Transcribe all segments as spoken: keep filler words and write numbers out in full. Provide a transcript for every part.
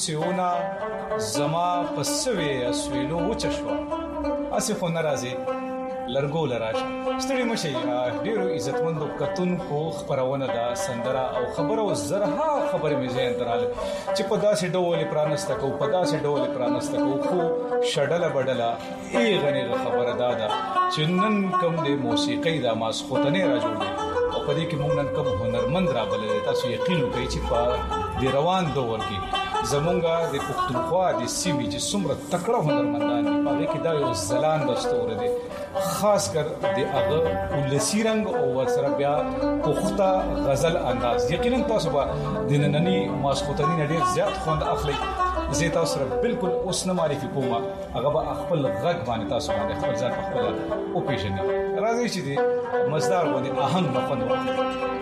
سیونه زما په سوې اسویلو وچشوه اسی خو ناراضي لرګو لراشه ستړي مشي ډیرو عزتمندو کتونکو خبرونه دا سندره او خبرو زرها خبرې مې ځین دراله چې په داسې ډول پرانسته کو په داسې ډول پرانسته کو خو شډله بډله ای غنی خبره دادا چې نن کوم د موسیقي د ماسختنه را جوړ دي او په دې کې موږ نن کوم هنرمند را بلل تاسو یقین وکړئ چې په د روان دور کې زمونږه د پښتونخوا د سیمې چې څومره تکړه هنرمندان دي په کې دا یو زلان دستور دي خاص کر د هغه ولسی رنگ او ورسره بیا پخته غزل انداز یقینا تاسو به د نننی ماسختنی ډیر زیات خوند اخلي زه تاسو سره بالکل اوس نه معرفي کوم هغه به خپل غږ باندې تاسو باندې خپل ځان خپل او پیژني راځي چې د مزدار باندې اهنګ نه خوند واخلي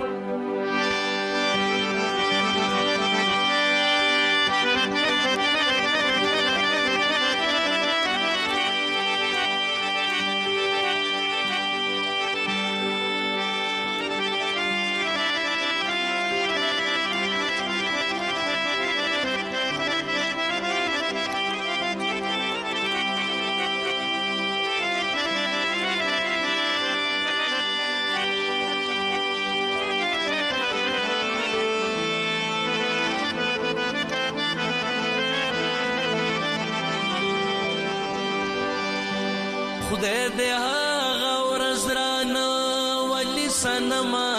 خدای دې هغه ورځ رانه ولي سنما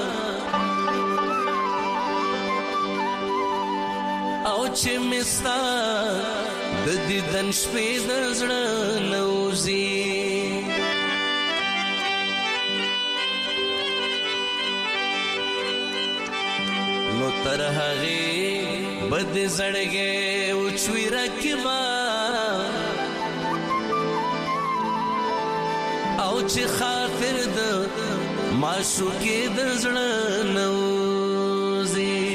او چې مستا د دیدن شپې د زړه نوځي نو تر هغې بد زړګې اوچوي رکبا او چې خاطر د معشوقې د زړه نوځي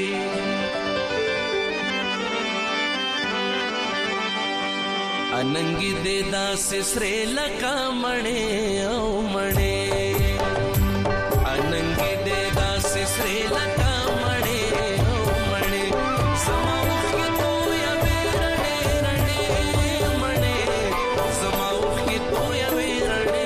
اننګي دې داسې سرې لکه مڼې او مڼې اننګي دې داسې سرې لکه مڼې او مڼې زما اوښکې تویوې رڼې رڼې مڼې زما اوښکې تویوې رڼې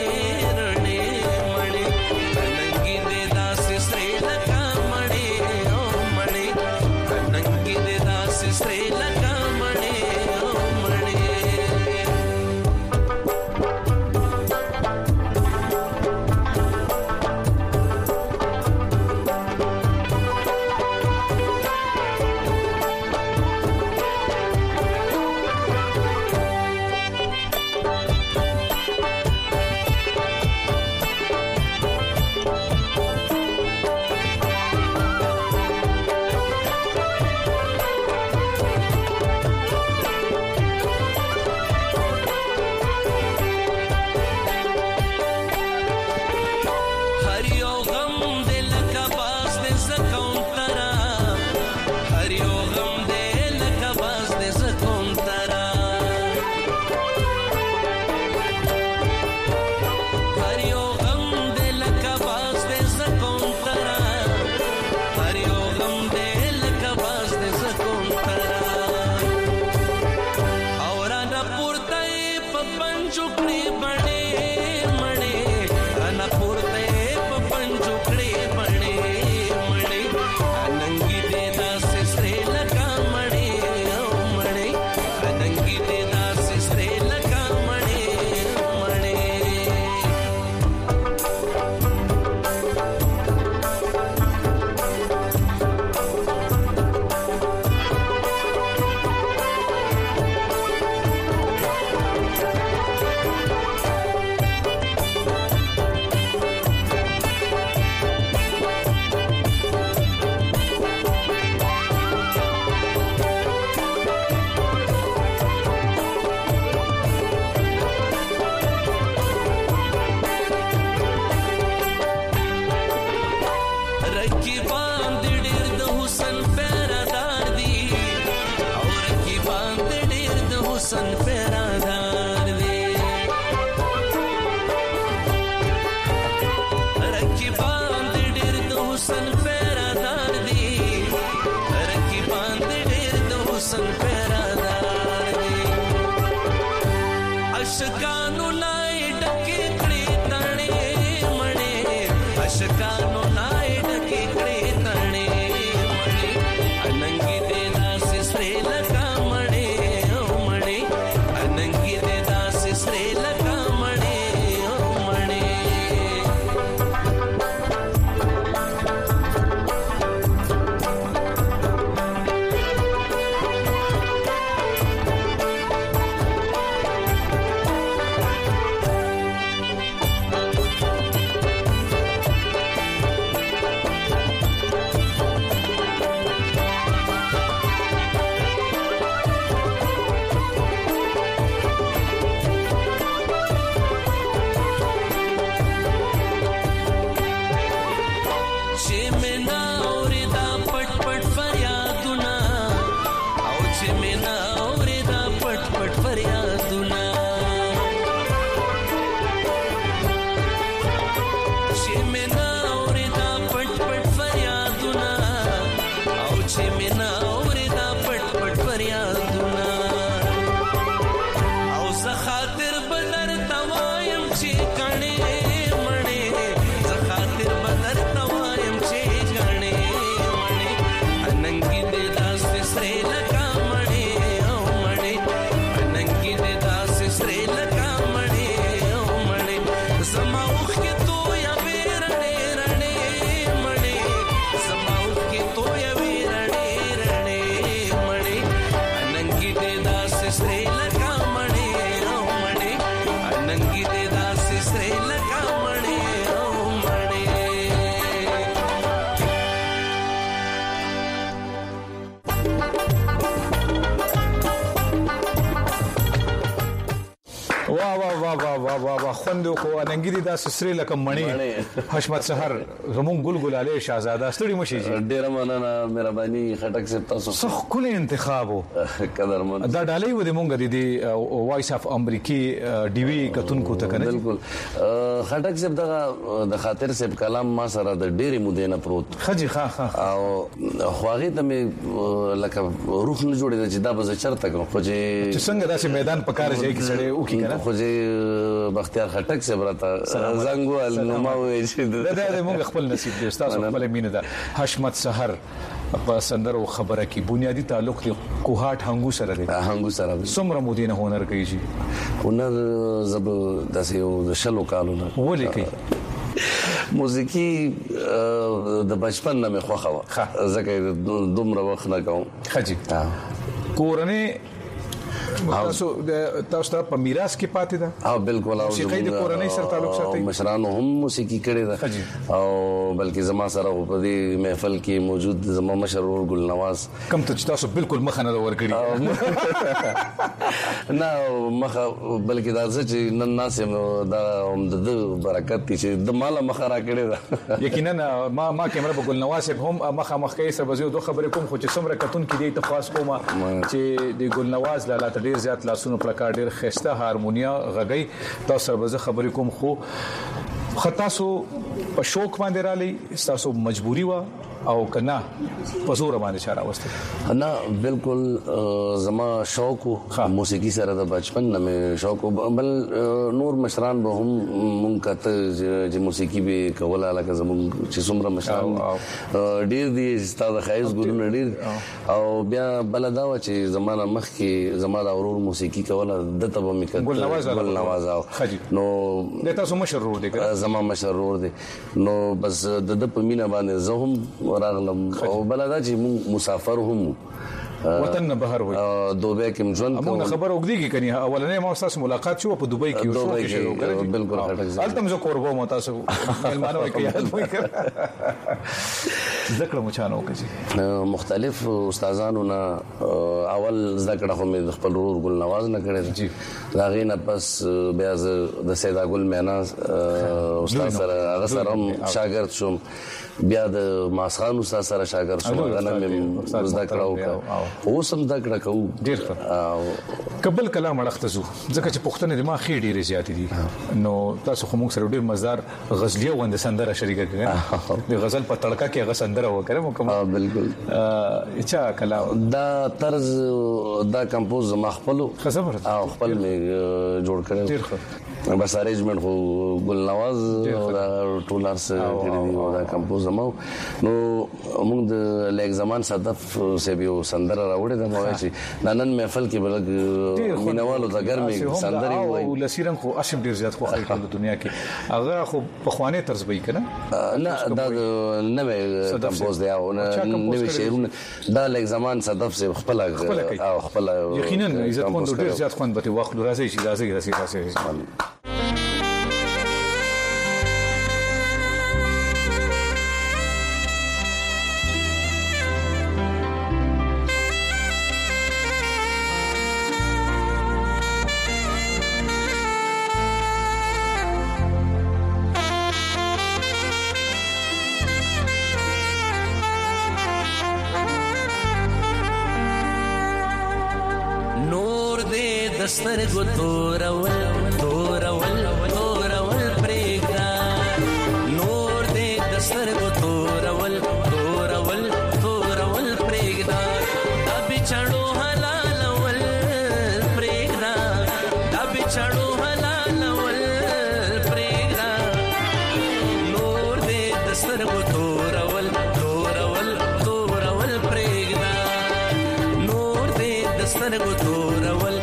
عاشقانو لای ډکې کړې تڼې مړې عاشقانو لای ډکې کړې تڼې مړې اننګي دې داسې سرې لکه مړې او مړې اننګي دې داسې سرې لکه مړې او مړې خوندو کو اننګي دي دا سسري لکه مڼې حشمت سحر زمون ګل ګلاله شاهزاده ستړي مشي جی ډیر مننه مهرباني خټک سے تاسو صح کله انتخاب قدرمن دا ډالۍ و دې مونږ دي وایس اف امریکي ډي وی کتونکو ته کنه بالکل خټک سے دا د خاطر سے کلام ما سره د ډېرې مودې نه پروت خجي ها ها او خواغې ته مې لکه روح نه جوړې چې دا به چرته کوم خو چې څنګه داسې میدان پکار ځای کې سړې او کې کنه خو چې بختیار خټک سے برته زنګوال نو ما وې چې دا د موږ خپل نصیب دی تاسو خپل مینه ده حشمت سحر په سندرو خبره کې بنیادی تعلق دی کوهات هنګو سره دی هنګو سره څومره مودینه هنر کوي شي هنر زب داسې یو د شلو کالونه ولې کوي موسیقي د بچپن نه مې خوښه و ځکه دومره وخت نه کوم خجي کورنه تاسو تاسو ته په میراث کې پاتې ده او بالکل او موسیقي د کورنۍ سره تعلق ساتي مشرانو هم موسیقي کړې ده او بلکې زما سره په دې محفل کې موجود زما مشرور ګل نواز کم ته تاسو بالکل مخه نه ور کړی نه مخه بلکې دا چې نن ناس دا هم د برکت چې د مال مخه را کړې ده یقینا ما ما کیمرا په ګل نواز هم مخه مخ کې سره بزیو دوه خبرې کوم خو چې څومره کتون کې دی تفاس کوم چې د ګل نواز لاله ډیر زیات لاسونو پلکار ډیر خسته هارمونیا غږی تاسو سره خبرې کوم خو خطا سو په شوق باندې را لې تاسو مجبوری وا او کنا پزور باندې اشاره وسته نه بالکل زما شوق موسیقي سره د بچپن نه شوق بل نور مشران به هم مونږ کته چې موسیقي به کوله لکه زموږ چې څومره مشران ډیر دي ستاسو خایز ګورونه ډیر او بیا بل دا و چې زمانه مخ کې زما د اورور موسیقي کوله د تبه مې کړ ګل نواز ګل نواز نو د تاسو مشرور دي زما مشرور دي نو بس د د پمینه باندې زه هم راغلم او بلدا چې مسافر هم وطن نه بهر وي دوبه کې مجون موږ خبر وګدي کني اولنې ما تاسو ملاقات شو په دوبۍ کې شو کې شروع کړی بالکل البته زه قربو مو تاسو ملمانو کې یاد وای کړ ذکر مچانو کې مختلف استادانو نه اول ذکر خو مې خپل ورور ګل نواز نه کړی جی دا غینه پس بیا د سیدا ګل مینا استاد سره هغه سره شاګرد شوم بیا د ماسخان استاد سره شاګرد شوم غنه مې ذکر او اوس هم دا کړه کوو ډیر ښه. قبل کلام اړخته زو ځکه چې پښتنه د ما خې ډیره زیات دي نو تاسو خو موږ سره ډیر مزدار غزلیه وند سندره شریکه کړه د غزل په تړکا کې غ سندره وکړه مکمل. بالکل اچھا کلام دا طرز دا کمپوز ما خپل خبر او خپل می جوړ کړو ډیر ښه. بس ارینجمنت خو ګل نواز او دا ټولرز کړي او دا کمپوز ما نو موږ د لیک زمان صدف سیبیو سندره راوړې دا مو چې نن محفل کې بلګ مینوالو د ګرمي سندري وای او لسیرن خو اشم ډیر زیات خو خلک په دنیا کې هغه خو په خوانه طرز وای کنه نه دا نوې کمپوز دی او نوې شعرونه دا لیک زمان صدف سے خپل او خپل یقینا عزت مند ډیر زیات خوان به وخت راځي چې راځي راځي راځي. دستر گو تورول تورول تورول پریگدا نور دے دستر گو تورول تورول تورول پریگدا دا بچڑو حلالول پریگدا دا بچڑو حلالول پریگدا نور دے دستر گو تورول تورول تورول پریگدا نور دے دستر گو تورول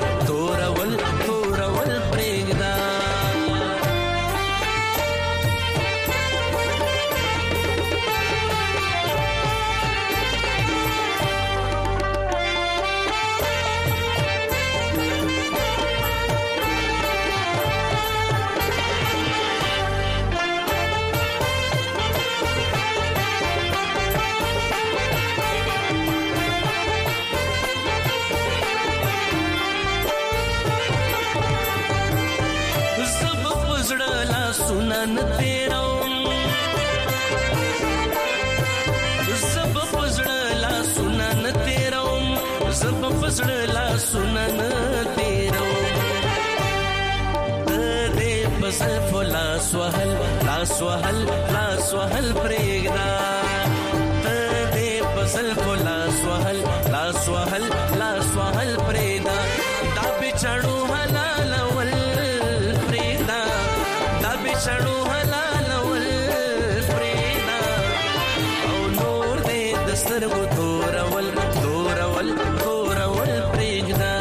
सुनन तेरा जब फजड़ा सुनन तेरा जब फजड़ा सुनन तेरा दे बसल फला स्वहल ला स्वहल ला स्वहल प्रेगदा दे बसल फला स्वहल ला स्वहल ला स्वहल प्रेदा दा बिछड़ू हलाल वल प्रेदा चढ़ो हलालवल प्रेदा औ नूर दे दस्तर गो तोरवल तोरवल तोरवल प्रेगदा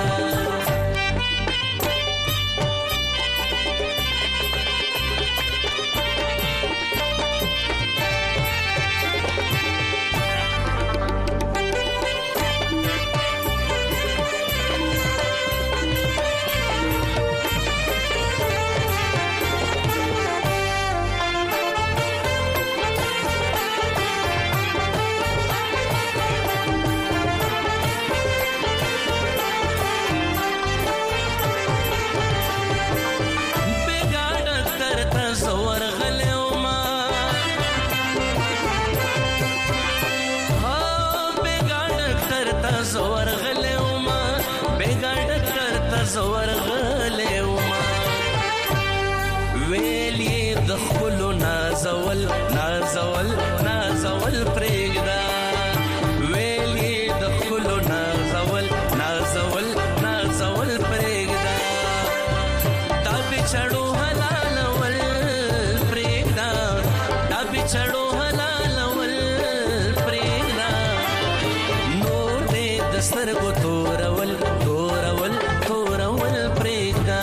زور غلوما ویلی دخلو نازول نازول نازول پریگدا ویلی دخلو نازول نازول نازول پریگدا دا بچڑو حلال ول پریگدا دا بچڑو حلال ول پریگدا نور دے دستر کو تورول تورول تورول پریگدا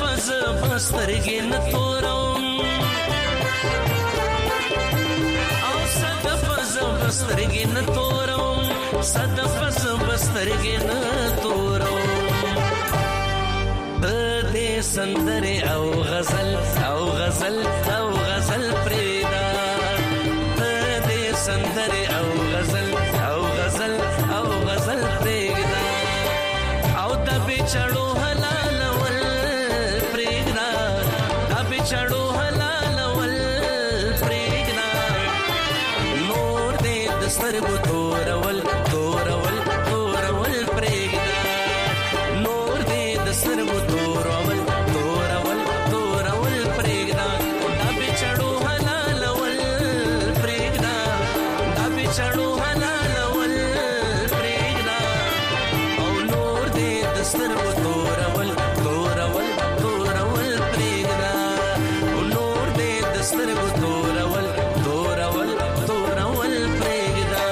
سترګې نه تورم بسترګې نه تورم صدف بسترګې نه تورم دې سندره او غزل او غزل او غزل پریدا دې سندره او غزل او غزل او غزل پریدا او د بچړو حلال ول پریدا د بچړو حلال ول پریدا نور دې دسترګو تورول تورول تورول پریدا نور دې دسترګو تورول تورول تورول پریدا د بچړو حلال ول پریدا د بچړو حلال ول پریدا او نور دې دسترګو تورول تورول تورول پریدا او نور دې دسترګو تورول تورول تورول پریدا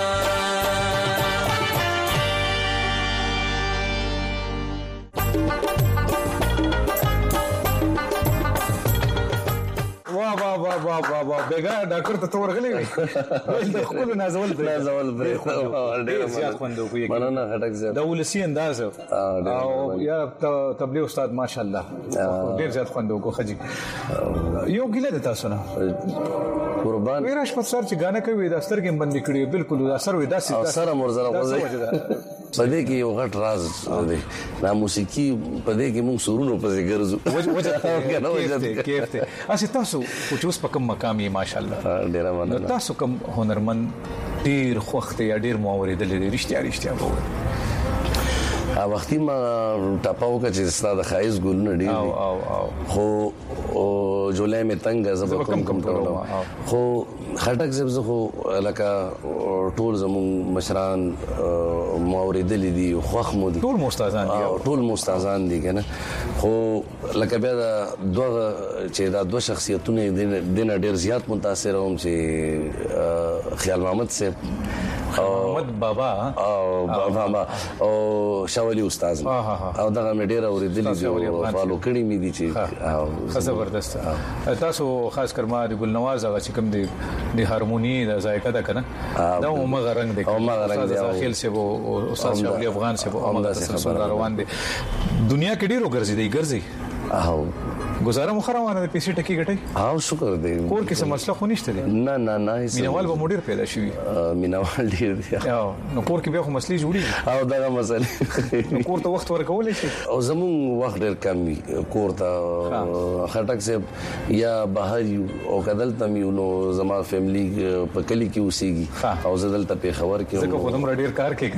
واه واه واه واه واه واه بیګا ډاکټر ته ورغلی وي د خپل نازول برې نازول برې ډېر زیات خوندو کوي مننه خټک صاحب د ولسی انداز او یا تبلیغ استاد ماشاءالله ډېر زیات خوندو کو خجی یو ګیله د تاسو نه قربان ویراش په سر چې غانه کوي د سترګې بندې کړي بالکل د اثر وي داسې سره مرزره غوځي پدې کې یو غټ راز دی دا موسیقي پدې کې موږ سورونو په ذکر زو وجه کیف ته اسی تاسو چې اوس په کوم مقام یې ماشاءالله ډیر مننه تاسو کوم هنرمند ډیر خوخت یا ډیر مواردل لري رښتیا رښتیا وایي ا وختي ما ټاپاو کې چې ستاسو خایز ګلونه ډیر او او او خو جولای می تنگ زب کم کم ټولو خو خټک زب زه خو لکه ټول زمون مشران مواردل دي خوخ مو دي ټول مستازان دي ټول مستازان دي کنه خو لکه بیا دا دوه چې دا دوه شخصیتونه دي نه ډیر زیات متاثر هم چې خیال محمد سے محمد بابا او بابا او شاولی استاد او دا مې ډیر اوریدلې دي فالو کړی مې دي چې زبردست تاسو خاص کر ما د ګل نواز هغه چې کوم دی د هارمونی د ذایقه ده کنه دا مغه رنگ دی او مغه رنگ دی داخل سے وہ استاد شاولی افغان سے وہ مغه روان دي دنیا کې ډیرو ګرځي دی ګرځي او گزاره مخروانه د پیسې ټکی غټي او شکر دی کور کې څه مسله خو نشته دی نه نه نه مینوال به مدیر پیدا شي مینوال ډیر دی او نو کور کې به خو مسلې جوړي او دا مسله نو کور ته وخت ورکول شي او زمون وخت ډیر کم کور ته خټک صاحب یا بهر یو او کدل تم یو نو زما فیملی په کلی کې اوسېږي او زدل ته په خبر کې زکه خودم ډیر کار کوي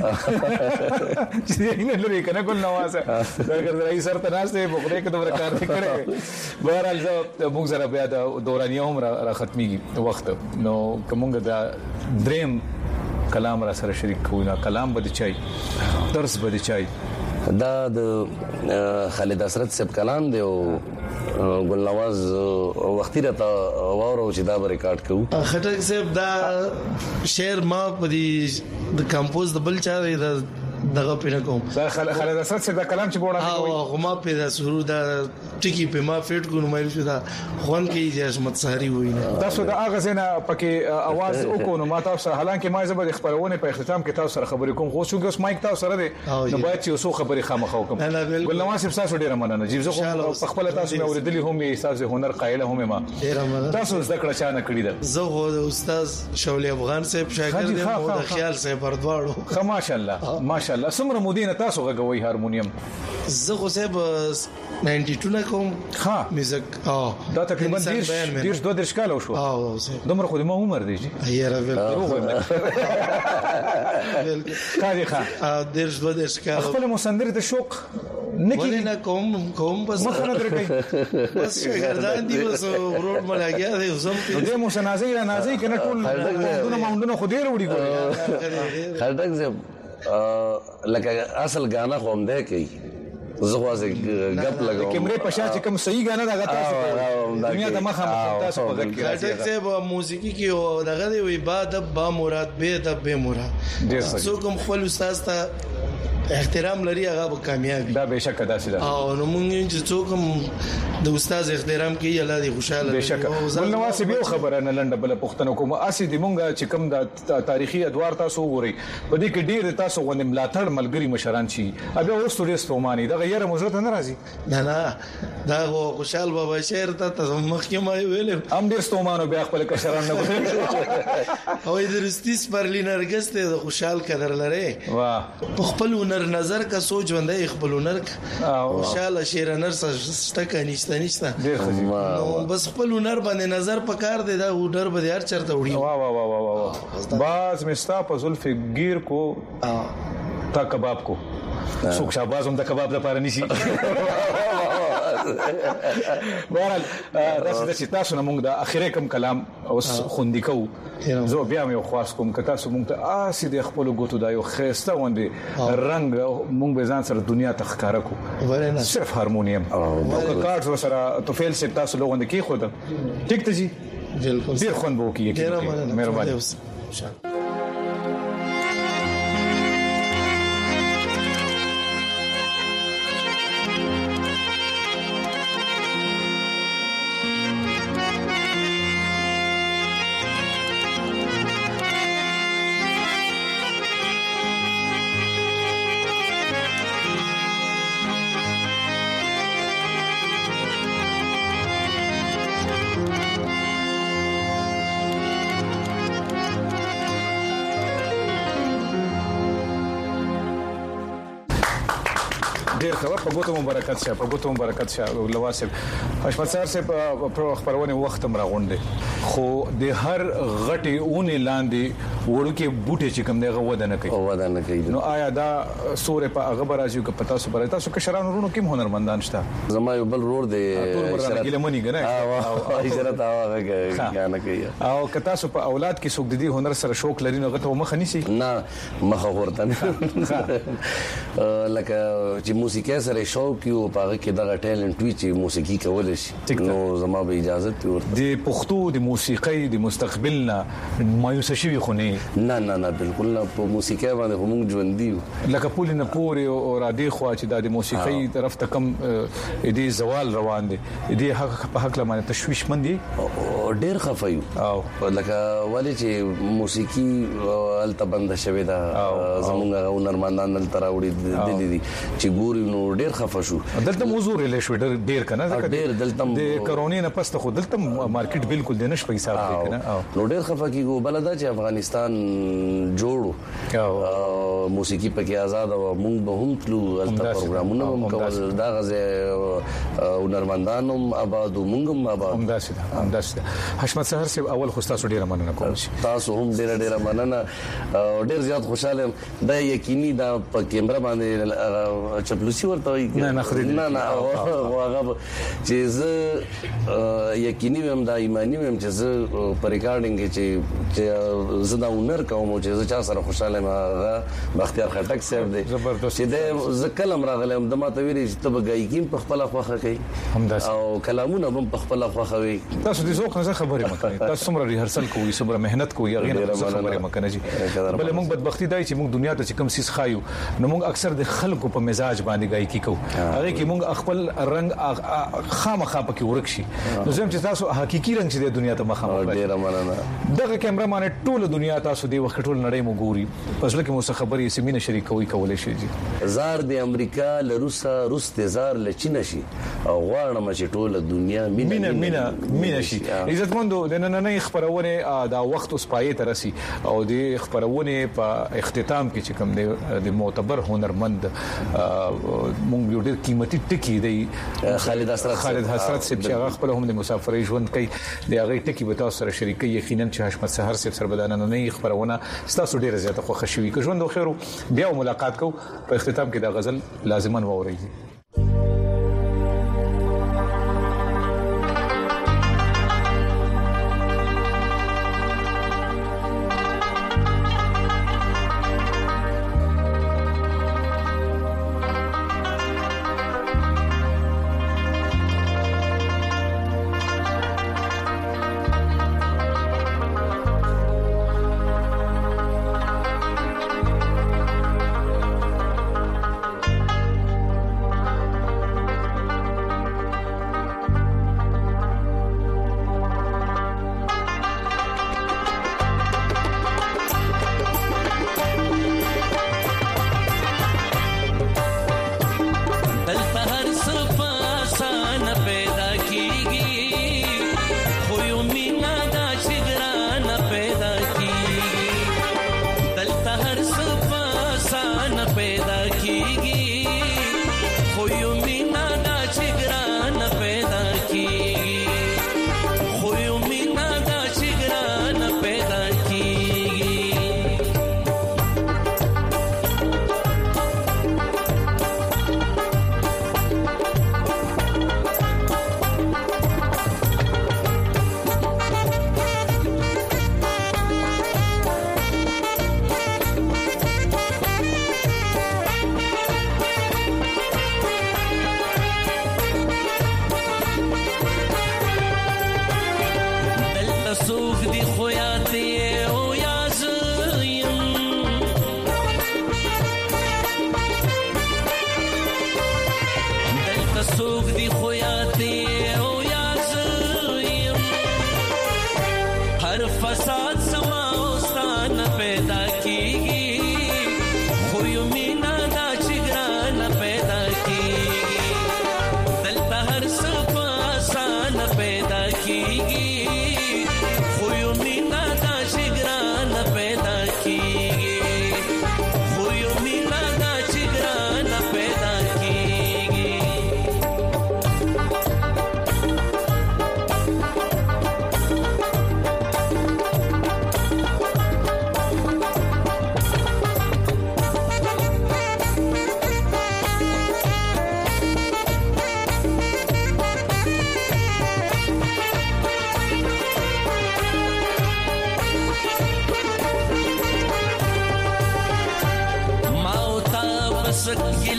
چې نه لري کنه ګل نوازه دا ګر راي سر ته ناس ته بخره کې دومره کار کړي بهرحال موږ سره بیا د دورانیه هم را ختميږي وخت نو کومګ دا دریم کلام را سره شریک کوو کلام بده چای درس بده چای دا د خالد اسرت صاحب کلام دی او ګل نواز وختي راته وورو چې دا ریکارډ کوو خټک صاحب دا شعر ما په دې د کمپوز د بل چا دی دغه پینه کوم دا خالد اسد سے دا کلام چې وړاندې کوي او غما په دا سرور دا ټکی په ما فټ کو نو مې شو دا خون کې جسمت سحری وای نه تاسو دا اغه زنه پکې आवाज وکړو نو ما تاسو حالانکه ما زبر خبرونه په اختتام کې تاسو سره خبرې کوم خو شو اوس مایک تاسو سره دی نو باید چې اوسو خبرې خامخو کوم ګل نواز صاحب تاسو ډیره مننه جیب زه خو خپل تاسو مې اوریدلی هم احساس هنر قائله هم ما ډیره مننه تاسو زده کړه چانه کړی ده زه هو د استاد شولي افغان صاحب شاګرد یم او د خیال صاحب پردواړو ماشاءالله ماشاءالله سمره مودینه تاسو غوي هارمونیم زه خو صاحب نائنٹی ټو نه کوم ها میوزیک او دا تقریبا ډیر ډیر دوه درش کال شو او دومره خو د ما عمر دی یې راوړل خاطی ښه ډیر دوه درش کال خپل مسندر ته شوق نکی نه کوم کوم بس مخه نه درکې بس ګردان دی بس ورور ملاګیا دی زم دې مو سنازي را نازي کنه ټول دونه ماونډونه خو ډیر وړي ګوري خټک صاحب لکه اصل غانا خو هم ده کوي زه غواړم غپ لګاوم کیمرې په شا چې کوم صحیح غانا دا غته دنیا د مخه تاسو په غږ کې راځي چې موسیقي کې دغه دی وي با د با مراد به د به مراد څو کوم خپل استاد ته احترام لري هغه به کامیابی دا به شک داسې ده او نو مونږ چې څوک هم د استاد احترام کوي الله دې خوشاله به شک ول نواسب یو خبره نه لنډه بل پښتنو کوم اسی د مونږه چې کوم د تاریخي ادوار تاسو وګورئ په دې کې ډیر تاسو غوښنه ملاتړ ملګری مشران شي ابه ورستو ډیر ستوماني دا غیر مزرت نه راځي نه نه دا خوشحال بابا شعر ته مخکې ما ویل هم ډیر ستومانو بیا خپل کشران نه او درستی سپرلی نرګس ته د خوشحال قدر لري واه په خپل هنر نظر کا سوچ وندای خپل هنر خوشاله شعر هنر سشته کنيشته نشته نو بس خپل هنر باندې نظر پکار دی دا هنر به هر چرته وړي واه واه واه واه باز مستا په زلف گیر کو تا کباب کو څوک شاباز هم د کباب لپاره نشي بهرحال دا چې تاسو نه موږ د اخیری کم کلام اوس خوندې کوو زه بیا مې خواص کوم که تاسو موږ ته آسی د خپل ګوتو دا یو خيسته وندې رنگ موږ به ځان سره دنیا ته ښکارا کو صرف هارمونیم او کارډ سره توفیل سي تاسو لوګون کې خو ته ټیک ته جی بالکل ډیر خوند وو کیږي مهرباني ډیر خبر په ګوتو مبارکات شه په ګوتو مبارکات شه لواسب حشمت سر سے په خبرونه وخت مر غونډه خو د هر غټي اونې لاندې ورکه بوټي چې کوم دغه ودانه کوي ودانه کوي نو آیا دا سورې په هغه برازي کو پتا سو برای تاسو کشرانو ورونو کوم هنرمندان شته زما یو بل رور دی شرط ګلمنی غنه او شرط هغه غانه کوي او کتا سو په اولاد کې څوک د دې هنر سره شوق لري نو غته مخ نيسي نه مخ ورته لکه چې موسیقي سره شوق یو پاره کې دا ټیلنت وی چې موسیقي کول شي نو زما به اجازه ورته د پښتو د موسیقي د مستقبلنا مایوس شوی خو نه نه نه نه بالکل نه په موسیقي باندې هم ژوند دی لکه پول نه پوري او را دي خو چې د موسیقي طرف ته کم دې زوال روان دي دې حق په حق لمانه تشويش مندي ډېر خفایو او لکه ولی چې موسیقي الته بند شوی دا زمونږ هنرمندان تل تراوړي دي دي چې ګوري نو ډېر خفه شو دلته موضوع لري شو ډېر کنه ډېر دلته د کرونا نه پسته خو دلته مارکیټ بالکل د نش په حساب کې کنه نو ډېر خفه کیږي بلدا چې افغانستان جوړو او موسیقي پکې آزاد او موږ به هم تلو الته پروګرامونه هم کول دا غزه هنرمندانم آباد موږ هم آباد هم داسې هم داسې حشمت سحر صاحب اول خو تاسو ډیره مننه کوم تاسو هم ډیره ډیره مننه ډیر زیات خوشاله دا یقیني دا په کیمرا باندې چپلوسی ورته وي نه نه نه هغه چې زه یقیني هم دا ایمانی هم چې زه په ریکارډینګ کې زه دا هنر کوم چې زه چا سره خوشاله ما بختیار خټک صاحب دی چې د زکل امر غلم د ماته ویری چې تب غایګین په خپل خوخه کوي او کلامونه هم په خپل خوخه وي تاسو دې ذوق نه خبرې مکه تاسو څومره ریهرسل کوئ څومره مهنت کوئ غیر خبرې مکه نه جی بل موږ بدبختی دی چې موږ دنیا ته کوم سیس خایو نو موږ اکثر د خلکو په مزاج باندې غایکی کوو هغه کې موږ خپل رنگ خامخا پکې ورک شي نو زم چې تاسو حقيقي رنگ چې د دنیا ته مخامخ ډیر مننه دغه کیمرا مان ټول دنیا تاسو دی وخت ټول نړۍ مو ګوري پس لکه مو خبرې سیمینه شریکوي کولای شي جی زار د امریکا له روسا روس د زار له چین شي او غواړم چې ټول دنیا مینه مینه مینه شي عزتمندو د نن نه خبرونه دا وخت اوس پای ته رسی او د خبرونه په اختتام کې چې کوم دی د معتبر هنرمند مونږ یو ډېر قیمتي ټکی دی خالد حسرت خالد حسرت چې هغه خپل هم د مسافرۍ ژوند کوي د هغه ټکی به تاسو سره شریکي یقینا چې حشمت سحر صاحب سره بدانه نه خبرونه تاسو ډېر زیاته خوښ شوي که ژوند خو بیا ملاقات کو په اختتام کې دا غزل لازمان ووري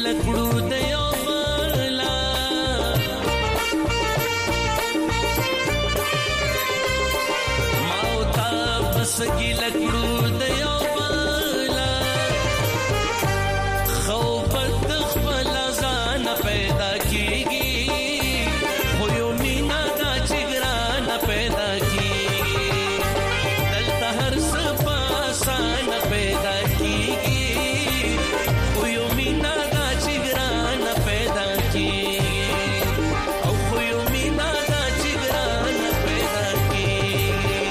لکړو د یو بلا ما او تا بس ګي لکړو د یو بلا خو پر خپل ځان پیدا کیږي خو یو مینا دا چګران پیدا کیږي دلته هر څه په آسان پیدا کیږي خو یو مینا دا چګران پیدا کیږي او خو یو مینا دا چګران پیدا کیږي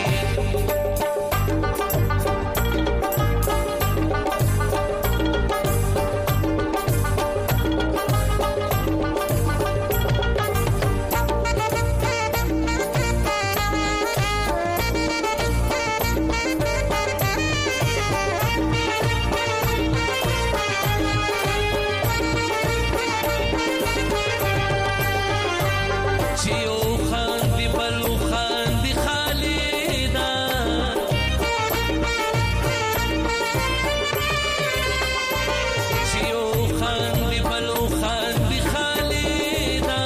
چیو خاندی بلو خاندی خالیدا چیو خاندی بلو خاندی خالیدا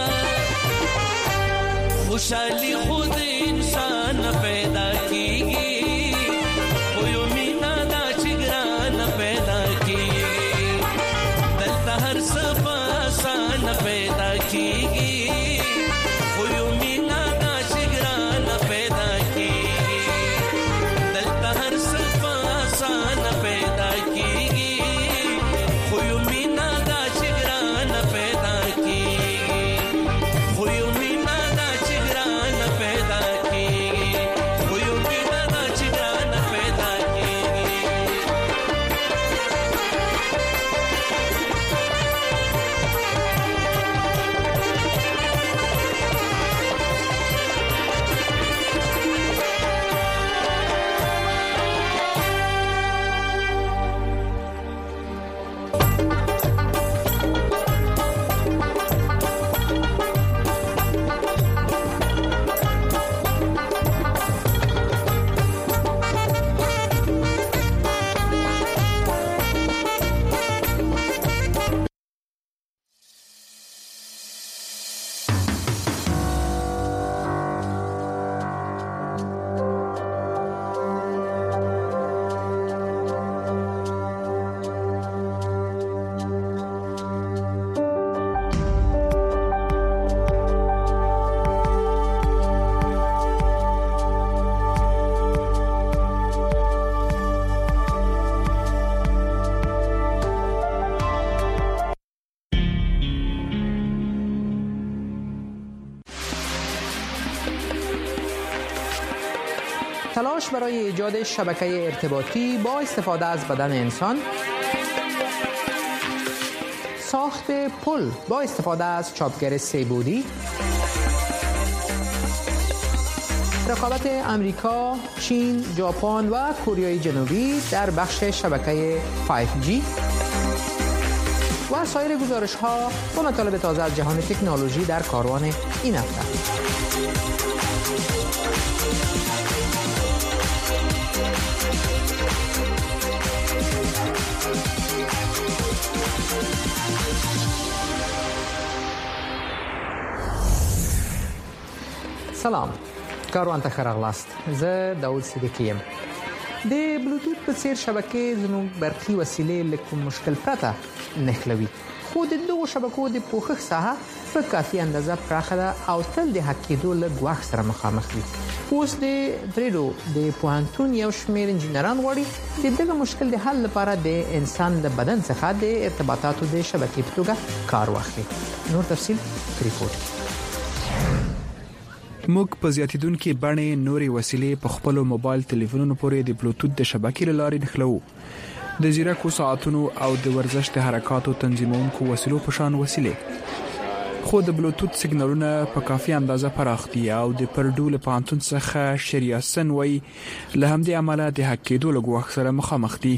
خوشحالی خود انسان پیدا کیږي خو یو مینا دا چګران پیدا کیږي دلته هر څه په آسان پیدا کیږي خو یو مینا دا چګران پیدا کیږي دلته هر څه په آسان پیدا کیږي خو یو مینا دا چګران پیدا کیږي خو یو مینا دا چګران پیدا کیږي خو یو مینا دا چګران پیدا کیږي تلاش برای ایجاد شبکه ارتباطی با استفاده از بدن انسان، ساخت پل با استفاده از چاپگر سه‌بعدی، رقابت امریکا، چین، ژاپن و کره جنوبی در بخش شبکه پنج جی و سایر گزارش‌ها و مطالب تازه از جهان تکنولوژی در کاروان این هفته. سلام، کاروان ته ښه راغلاست. زه داود صدیقی یم. د بلوتوث په څیر شبکې زموږ برقي وسیلې له کوم مشکل پرته نښلوي، خو د دغو شبکو د پوښښ ساحه په کافي اندازه پراخه ده او تل د حق کېدو له ګواښ سره مخامخ وي. اوس د درېډو د پوهنتون یو شمېر انجینران غواړي د دغه مشکل د حل لپاره د انسان د بدن څخه د ارتباطاتو د شبکې په توګه کار واخلي. نور تفصیل ریپورت. موږ په زیاتیدونکو باندې نورې وسیلې په خپل موبایل ټلیفونونو پورې د بلوتوث د شبکې لارې نښلوو. د زیرکو ساعتونو او د ورزش د حرکاتو تنظیمونکو وسیلو په شان وسیلې. خو د بلوتوت سیګنالونه په کافي اندازه پراخ دي او د پردو له پانتون څخه شریاسن وای له همدې عمله د هک کېدو له ګواښ سره مخامخ دي.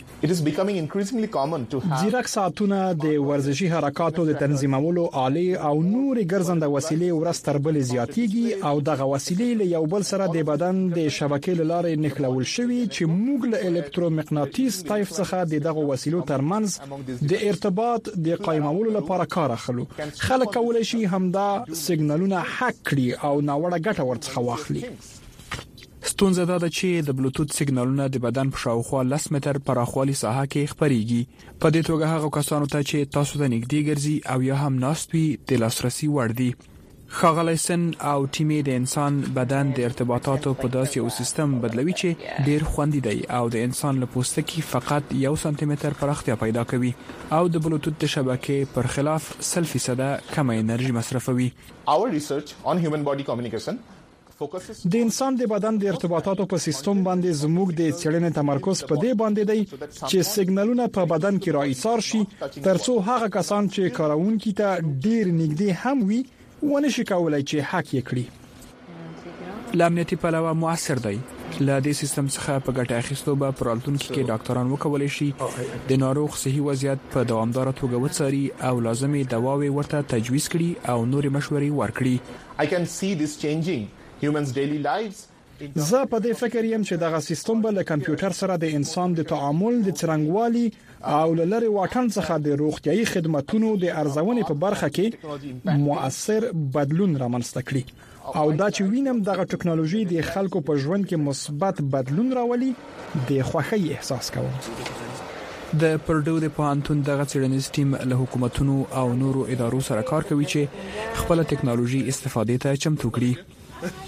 ځیرک ساعتونه د ورزشي حرکاتو د تنظیمولو آلې او نور ګرځنده وسیلې ورستر بل زیاتېږي او دغه وسیلې له یو بل سره د بدن د شبکې لارې نښلول شوی چې موږ له الکترومغناطیس طیف څخه دغه وسیلو ترمنځ د ارتباط د قائمولو لپاره کار اخلو. خلک کولای شي همدا سیګنالونه هک کړي او ناوړه ګټه ورڅخه واخلي. ستونزه دا ده چې د بلوتوت سیګنالونه د بدن په شاوخوا لس متر پراخوالي ساحه کې خپريږي. په دې توګه هغه کسانو ته چې تاسو ته نږدې ګرځي او یا هم ناست وي د لاسرسي وړ دي. خاغلیسن او ټیمې د انسان بدن د ارتباطاتو په داسې یو سیستم بدلوي چې ډیر خوندي دی او د انسان له پوستکي فقط یو سانتي متر پراختیا پیدا کوي او د بلوتوت د شبکې پر خلاف سل فیصد کم انرژي مصرفوي. Our research on human body communication د انسان د بدن د ارتباطاتو په سیستم باندې زموږ د څېړنې تمرکز په دې باندې دی چې سیګنالونه په بدن کې راایثار شي ترڅو هغه کسان چې کارونکي ته ډیر نږدې هم وي ونشي کولای چې حق یې کړي. لامنیتي پلوه موثر دی. له دې سیستم څخه په ګټه اخیستو به پرالتونکو کې ډاکټران وکولای شي د ناروغ صحي وضعیت په دوامدار توګه وڅاري او لازمي دواوې ورته تجویز کړي او نورې مشورې ورکړي. I can see this changing humans daily lives. زه په دې فکر یم چې دغه سیستم به له کمپیوټر سره د انسان د تعامل د څرنګوالي او لری واټن څخه د روغتيایي خدماتو د ارزونې په برخه کې مؤثر بدلون رامنځته کړي او دا چې وینم دغه ټکنالوژي د خلکو په ژوند کې مثبت بدلون راولي د خوښۍ احساس کوم. د پردو د پوهنتون دغه څېړنیز ټیم له حکومتونو او نورو ادارو سره کار کوي چې خپل ټکنالوژي استفاده ته چمتو کړي.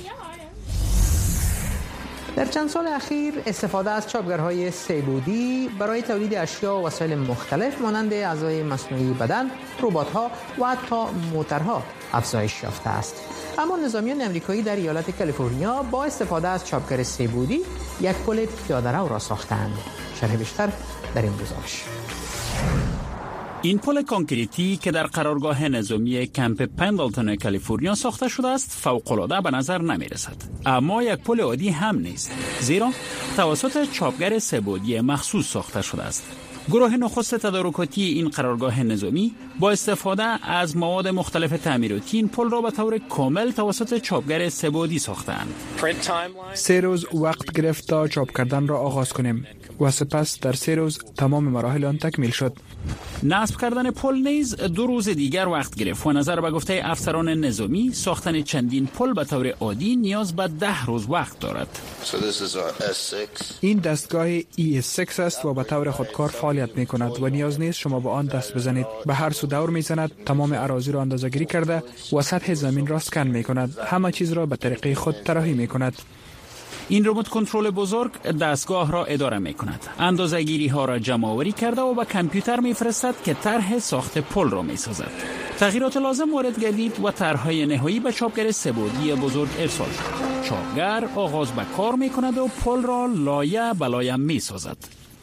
در چند سال اخیر استفاده از چاپگرهای سه‌بعدی برای تولید اشیا و وسایل مختلف مانند اعضای مصنوعی بدن، ربات‌ها و حتی موتورها افزایش یافته است. اما نظامیان آمریکایی در ایالت کالیفرنیا با استفاده از چاپگر سه‌بعدی یک پل پیاده‌رو را ساختند. شرح بیشتر در این گزارش. این پل کانکریتی که در قرارگاه نظامی کمپ پندلتون کالیفرنیا ساخته شده است فوق‌العاده به نظر نمی رسد، اما یک پل عادی هم نیست، زیرا توسط چاپگر سه‌بعدی مخصوص ساخته شده است. گروه نخست تدارکاتی این قرارگاه نظامی با استفاده از مواد مختلف تعمیراتی این پل را به طور کامل توسط چاپگر سه‌بعدی ساختند. سه روز وقت گرفت تا چاپ کردن را آغاز کنیم و سپس در سه روز تمام مراحل آن تکمیل شد. نصب کردن پل نیز دو روز دیگر وقت گرفت و نظر به گفته افسران نظامی ساختن چندین پل به طور عادی نیاز به ده روز وقت دارد. این دستگاه ای اس شش است و به طور خودکار فعالیت می کند و نیاز نیست شما به آن دست بزنید. به هر سو دور می زند، تمام اراضی را اندازه‌گیری کرده و سطح زمین را اسکن می کند. همه چیز را به طریق خود طراحی می کند. این ربات کنترل بزرگ دستگاه را اداره می کند. اندازه‌گیری ها را جمع آوری کرده و به کامپیوتر می فرستد که طرح ساخت پل را می سازد. تغییرات لازم وارد گردید و طرح‌های نهایی به چاپگر سه‌بعدی بزرگ ارسال شد. چاپگر آغاز به کار می کند و پل را لایه به لایه می سازد.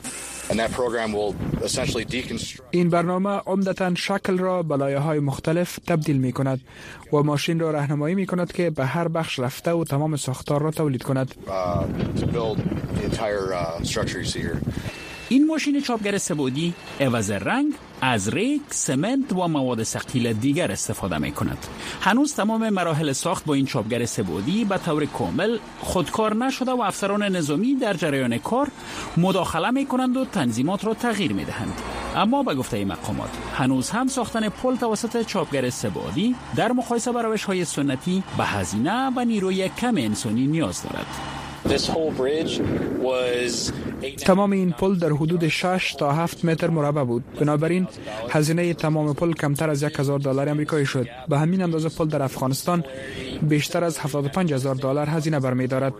این برنامه عمدتاً شکل را به لایه‌های مختلف تبدیل می کند و ماشین را راهنمایی می کند که به هر بخش رفته و تمام ساختار را تولید کند. این ماشین چاپگر سه‌بعدی عوض رنگ از ریگ، سمنت و مواد ثقیل دیگر استفاده می کند. هنوز تمام مراحل ساخت با این چاپگر سه‌بعدی به طور کامل خودکار نشده و افسران نظامی در جریان کار مداخله می کنند و تنظیمات را تغییر می دهند. اما به گفته مقامات هنوز هم ساختن پل توسط چاپگر سه‌بعدی در مقایسه با روش‌های سنتی به هزینه و نیروی کم انسانی نیاز دارد. تمام این پل در حدود شش تا هفت متر مربع بود. بنابراین هزینه تمام پل کمتر از یک هزار دلار آمریکایی شد. به همین اندازه پل در افغانستان بیشتر از هفتاد و پنج هزار دلار هزینه برمی‌دارد.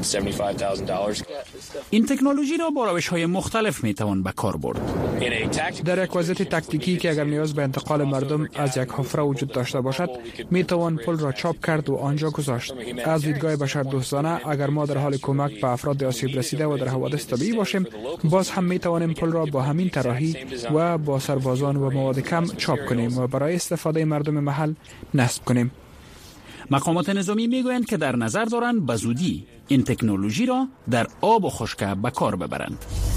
این تکنولوژی را با روش‌های مختلف می‌توان به کار برد. در یک وضعیت تاکتیکی که اگر نیاز به انتقال مردم از یک حفره وجود داشته باشد، می‌توان پل را چاپ کرد و آنجا گذاشت. از دیدگاه بشردوستانه اگر ما در حال کمک به افراد آسیب رسیده و در حوادث طبیعی راضی باشیم، باز هم می توانیم پل را با همین طراحی و با سربازان و مواد کم چاپ کنیم و برای استفاده مردم محل نصب کنیم. مقامات نظامی میگویند که در نظر دارند به زودی این تکنولوژی را در آب و خشک به کار ببرند.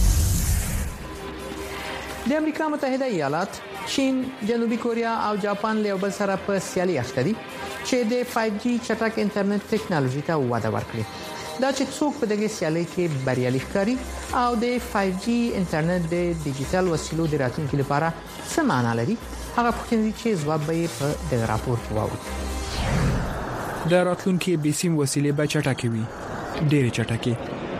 د امریکا متحده ایالات، چین، جنوبي کوریا او جاپان له بل سره په سیالي اخته دي چې د فایو جی چټک انټرنیټ ټکنالوژي ته وده ورکړي. دا چې څوک په دغه سیالي کې بریالي ښکاري او د فایو جی انټرنیټ د ډیجیټل وسیلو د راتلونکي لپاره څه معنی لري، هغه پوښتنې چې ځواب به په دغه راپور کې واورو. د راتلونکي بیسیم وسیلې به چټکې وي، ډېرې چټکې.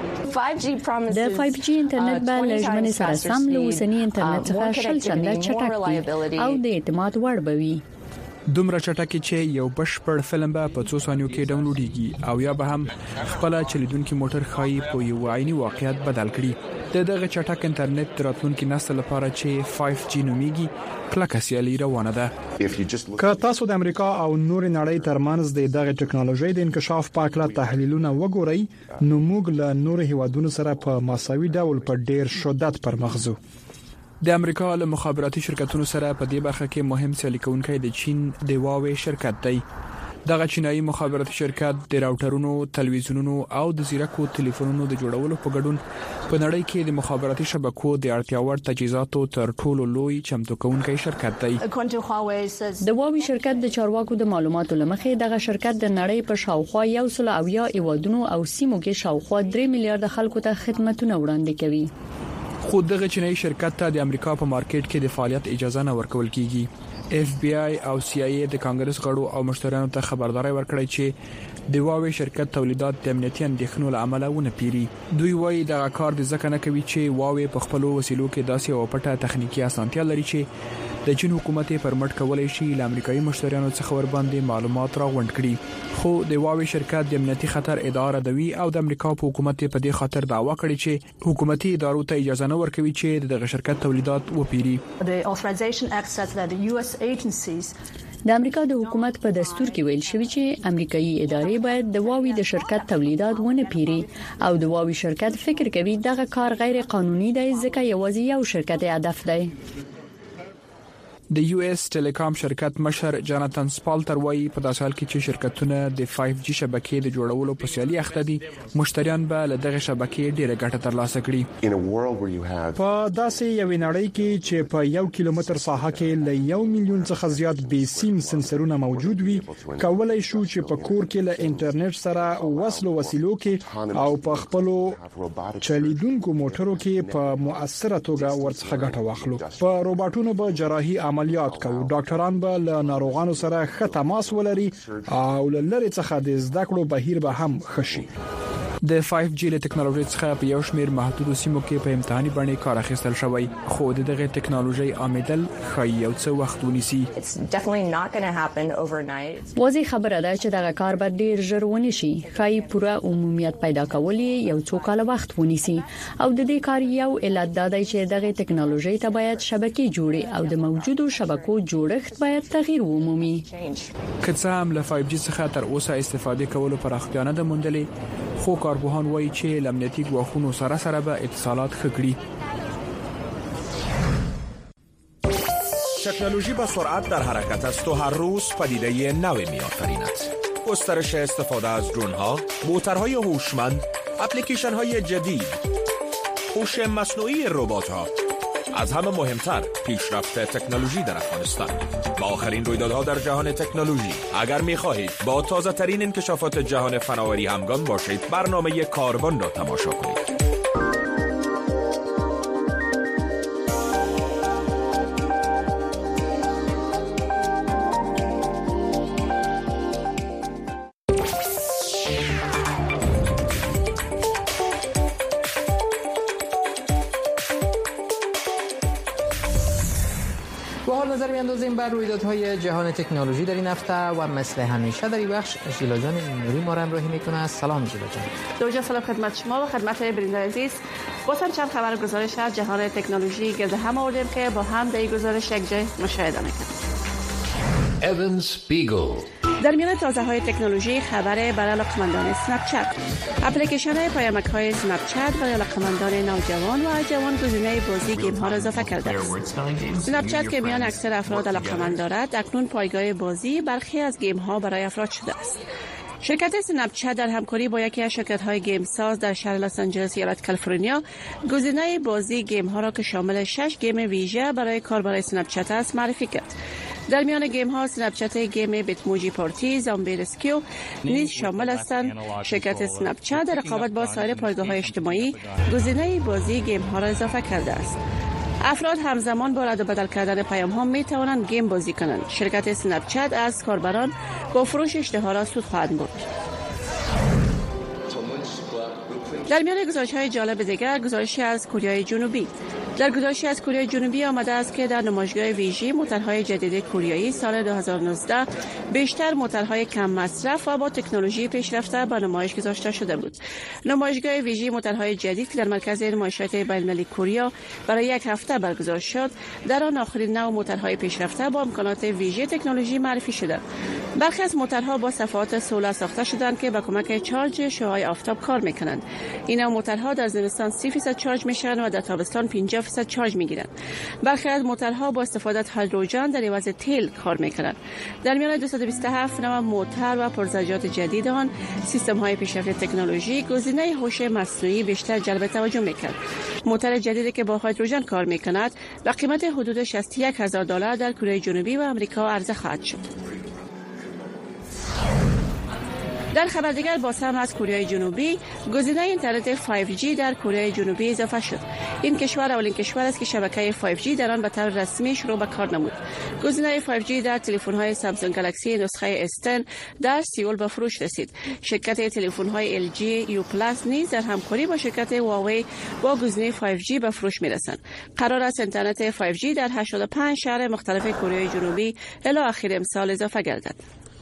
د فایو جی انټرنیټ به له ژمنې سره سم له اوسنی انټرنیټ څخه شل چنده چټک وي او د اعتماد وړ به وي. دومره چټکې چې یو بشپړ فلم به په څو ثانیو کې ډاونلوډیږي او یا به هم خپل چلیدونکو موټر خایي په یو عیني واقعیت بدل کړي. د دغه چټک انټرنیټ راتلونکي نسل لپاره چې فایو جی نومیږي کلکه سیالي روانه ده. که تاسو د امریکا او نور نړۍ ترمنځ د دغه ټکنالوژي د انکشاف په اړه تحلیلونه وګورئ، نو موږ له نور هیوادونو سره په مساوي ډول په ډیر شدت پرمخ ځو. د امریکا له مخابراتي شرکتونو سره په دې برخه کې مهم سیالي کوونکی د چین د هواوی شرکت دی. دغه چینایي مخابراتي شرکت د راوټرونو، تلویزیونونو او د زیرکو ټلیفونونو د جوړولو په ګډون په نړۍ کې د مخابراتي شبکو د اړتیا وړ تجهیزاتو تر ټولو لوی چمتو کوونکی شرکت دی. د هواوی شرکت د چارواکو د معلوماتو لمخې دغه شرکت د نړۍ په شاوخوا یو سل او یا ایوادونو او سیمو کې شاوخوا درې میلیارډ خلکو ته خدماتونه وړاندې کوي. خو دغه چینایي شرکت ته د امریکا په مارکیټ کې د فعالیت اجازه نه ورکول کیږي. اف بی آی او سی آی ای د کانګرس غړو او مشتریانو ته خبرداري ورکړې چې د هواوی شرکت تولیدات د امنیتي اندېښنو له امله ونه پیري. دوی وایي دا کار د ځکه نه کوي چې هواوی په خپل وسیلو کې داسې او پټه تخنیکی اسانتیا لري چې د چین حکومت پر مټ کولای شي له امریکایي مشتریانو څخه ور باندې معلومات راغونډ کړي. خو د هواوی شرکت د امنیتي خطر اداره دوی او د امریکا په حکومت په دې خاطر دعوا کړې چې حکومتي ادارو ته اجازه نه ورکوي چې دغه شرکت تولیدات وپیري. د امریکا د حکومت په دستور کې ویل شوی چې امریکایي ادارې باید د هواوی د شرکت تولیدات ونه پیري او د هواوی شرکت فکر کوي دغه کار غیر قانوني دی ځکه یوازې یو شرکت هدف دی. د یو اس ټیلیکام شرکت مشر جاناتان سپالټر وایي په داسې حال کې چې شرکتونه د فایو جی شبکې د جوړولو په سیالي اخته دي، مشتریان به له دغه شبکې ډیره ګټه ترلاسه کړي. په داسې یو نړۍ کې چې په یو کیلومتر ساحه کې له یو میلیون څخه زیات بیسیم سنسرونه موجود وي، کولای شو چې په کور کې له انټرنیټ سره وصلو وسیلو کې او په خپل چلیدونکو موټرو کې په مؤثره توګه ورڅخه ګټه واخلو. په روباټونو به جراحي عملیات کوو، ډاکټران به له ناروغانو سره ښه تماس ولري او له لرې څخه د زده کړو بهیر به هم خشي. د فایو جی له ټکنالوژي څخه په یو شمیر محدود سیمو کې په امتحاني باندې کار اخیستل شوی، خو دغه ټکنالوژي عامدل خای یو څه وخت ونیسي. واضح خبره ده چې دغه کار به ډیر ژر ونشي، خای پوره عمومیت پیدا کول یو څو کال وخت ونیسي او د دې کار یو علت دا دی چې دغه ټکنالوژي ته باید شبکې جوړي او د موجودو شبکو جوړښت باید تغییر ومومي. که څه هم له فایو جی څخه تر اوسه استفاده کولو پراختیا نه ده موندلې، خو کارپوهان وایي چې امنیتي ګواښونو سره سره به اتصالات ښه کړي. تکنولوژی با سرعت در حرکت است و هر روز پدیده نوی می‌آفریند. گسترش استفاده از درون‌ها، موتورهای هوشمند، اپلیکیشن‌های جدید، هوش مصنوعی ربات‌ها، از همه مهمتر پیشرفت تکنولوژی در افغانستان. با آخرین رویدادها در جهان تکنولوژی اگر می‌خواهید با تازه ترین انکشافات جهان فناوری همگام باشید، برنامه کاربن را تماشا کنید. نظر میاندازیم بر رویدادهای جهان تکنولوژی در این هفته و مثل همیشه در این بخش ژیلا جان نوری ما را همراهی میکنه. سلام ژیلا جان. دوجه سلام خدمت شما و خدمت برنده عزیز. باز هم چند خبر گزارش از جهان تکنولوژی گرد هم آوردیم که با هم در این گزارش یک جای مشاهده میکنیم. Evans Beagle در میان تازه های تکنولوژی خبر برای علاقمندان اسنپ چت. اپلیکیشن پیامک های اسنپ چت برای علاقمندان نوجوان و جوان گزینه بازی گیم ها را اضافه کرده است. اسنپ چت که میان اکثر افراد علاقمند دارد، اکنون پایگاه بازی برخی از گیم ها برای افراد شده است. شرکت اسنپ چت در همکاری با یکی از شرکت‌های گیم ساز در شهر لس آنجلس ایالت کالیفرنیا گزینه بازی گیم ها را که شامل شش گیم ویژه برای کاربر اسنپ چت است معرفی کرد. در میان گیم ها اسنپ چت گیم بیتموجی پارتی، زامبی رسکیو نیز شامل هستند. شرکت اسنپ چت در رقابت با سایر پایگاه‌های اجتماعی گزینه بازی گیم ها را اضافه کرده است. افراد همزمان با رد و بدل کردن پیام ها می توانند گیم بازی کنند. شرکت اسنپ چت از کاربران با فروش اشتهارات سود خواهد برد. در میان گزارش‌های جالب دیگر گزارشی از کره جنوبی. در گزارشی از کره جنوبی آمده است که در نمایشگاه ویژی موتورهای جدید کره سال دو هزار و نوزده بیشتر موتورهای کم مصرف و با تکنولوژی پیشرفته به نمایش گذاشته شده بود. نمایشگاه ویژی موتورهای جدید که در مرکز نمایشات بین‌المللی کره برای یک هفته برگزار شد، در آن آخرین نوع موتورهای پیشرفته با امکانات ویژه تکنولوژی معرفی شده. برخی از موتورها با صفحات سولار ساخته شدند که با کمک چارج شعاع آفتاب کار می‌کنند. این نوع موتورها در زمستان سی درصد چارج میشن و در تابستان پنجاه درصد چارج میگیرند. برخی از موتورها با استفاده از هیدروژن در عوض تیل کار میکنند. در میان دویست و بیست و هفت نوع موتور و پرزجاجات جدید آن، سیستم های پیشرفته تکنولوژی گزینه هوش مصنوعی بیشتر جلب توجه میکرد. موتور جدیدی که با هیدروژن کار میکند با قیمت حدود شصت و یک هزار دلار در کره جنوبی و آمریکا عرضه خواهد شد. در خبر دیگر باز هم از کره جنوبی گزینه اینترنت پنج جی در کره جنوبی اضافه شد. این کشور اولین کشور است که شبکه پنج جی در آن به طور رسمی شروع به کار نمود. گزینه پنج جی در تلفن‌های سامسونگ گالاکسی نسخه اس ده در سئول به فروش رسید. شرکت تلفن‌های ال جی یو پلاس نیز در همکاری با شرکت هواوی با گزینه پنج جی به فروش می‌رسند. قرار است اینترنت پنج جی در هشتاد و پنج شهر مختلف کره جنوبی الی آخر امسال اضافه گردد.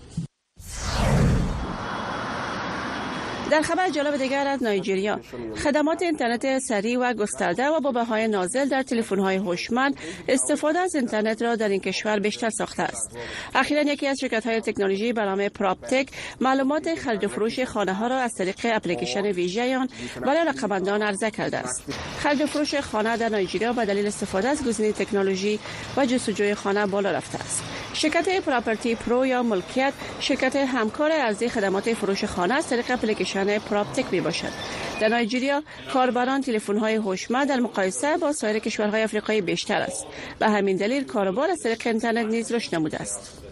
در خبر جالب دیگر از نایجریا، خدمات اینترنت سریع و گسترده و با بهای نازل در تلفن‌های هوشمند استفاده از اینترنت را در این کشور بیشتر ساخته است. اخیراً یکی از شرکت‌های تکنولوژی به نام پراپتک معلومات خرید و فروش خانه‌ها را از طریق اپلیکیشن ویژه آن برای علاقه‌مندان عرضه کرده است. خرید و فروش خانه در نایجریا به دلیل استفاده از گزینه تکنولوژی و جستجوی خانه بالا رفته است. شرکت پراپرتی پرو یا ملکیت شرکت همکار ارزی خدمات فروش خانه از طریق اپلیکیشن پراپتک می باشد. در نایجریا کاربران تلفن‌های هوشمند در مقایسه با سایر کشورهای آفریقایی بیشتر است. به همین دلیل کاروبار از طریق اینترنت نیز رشد نموده است.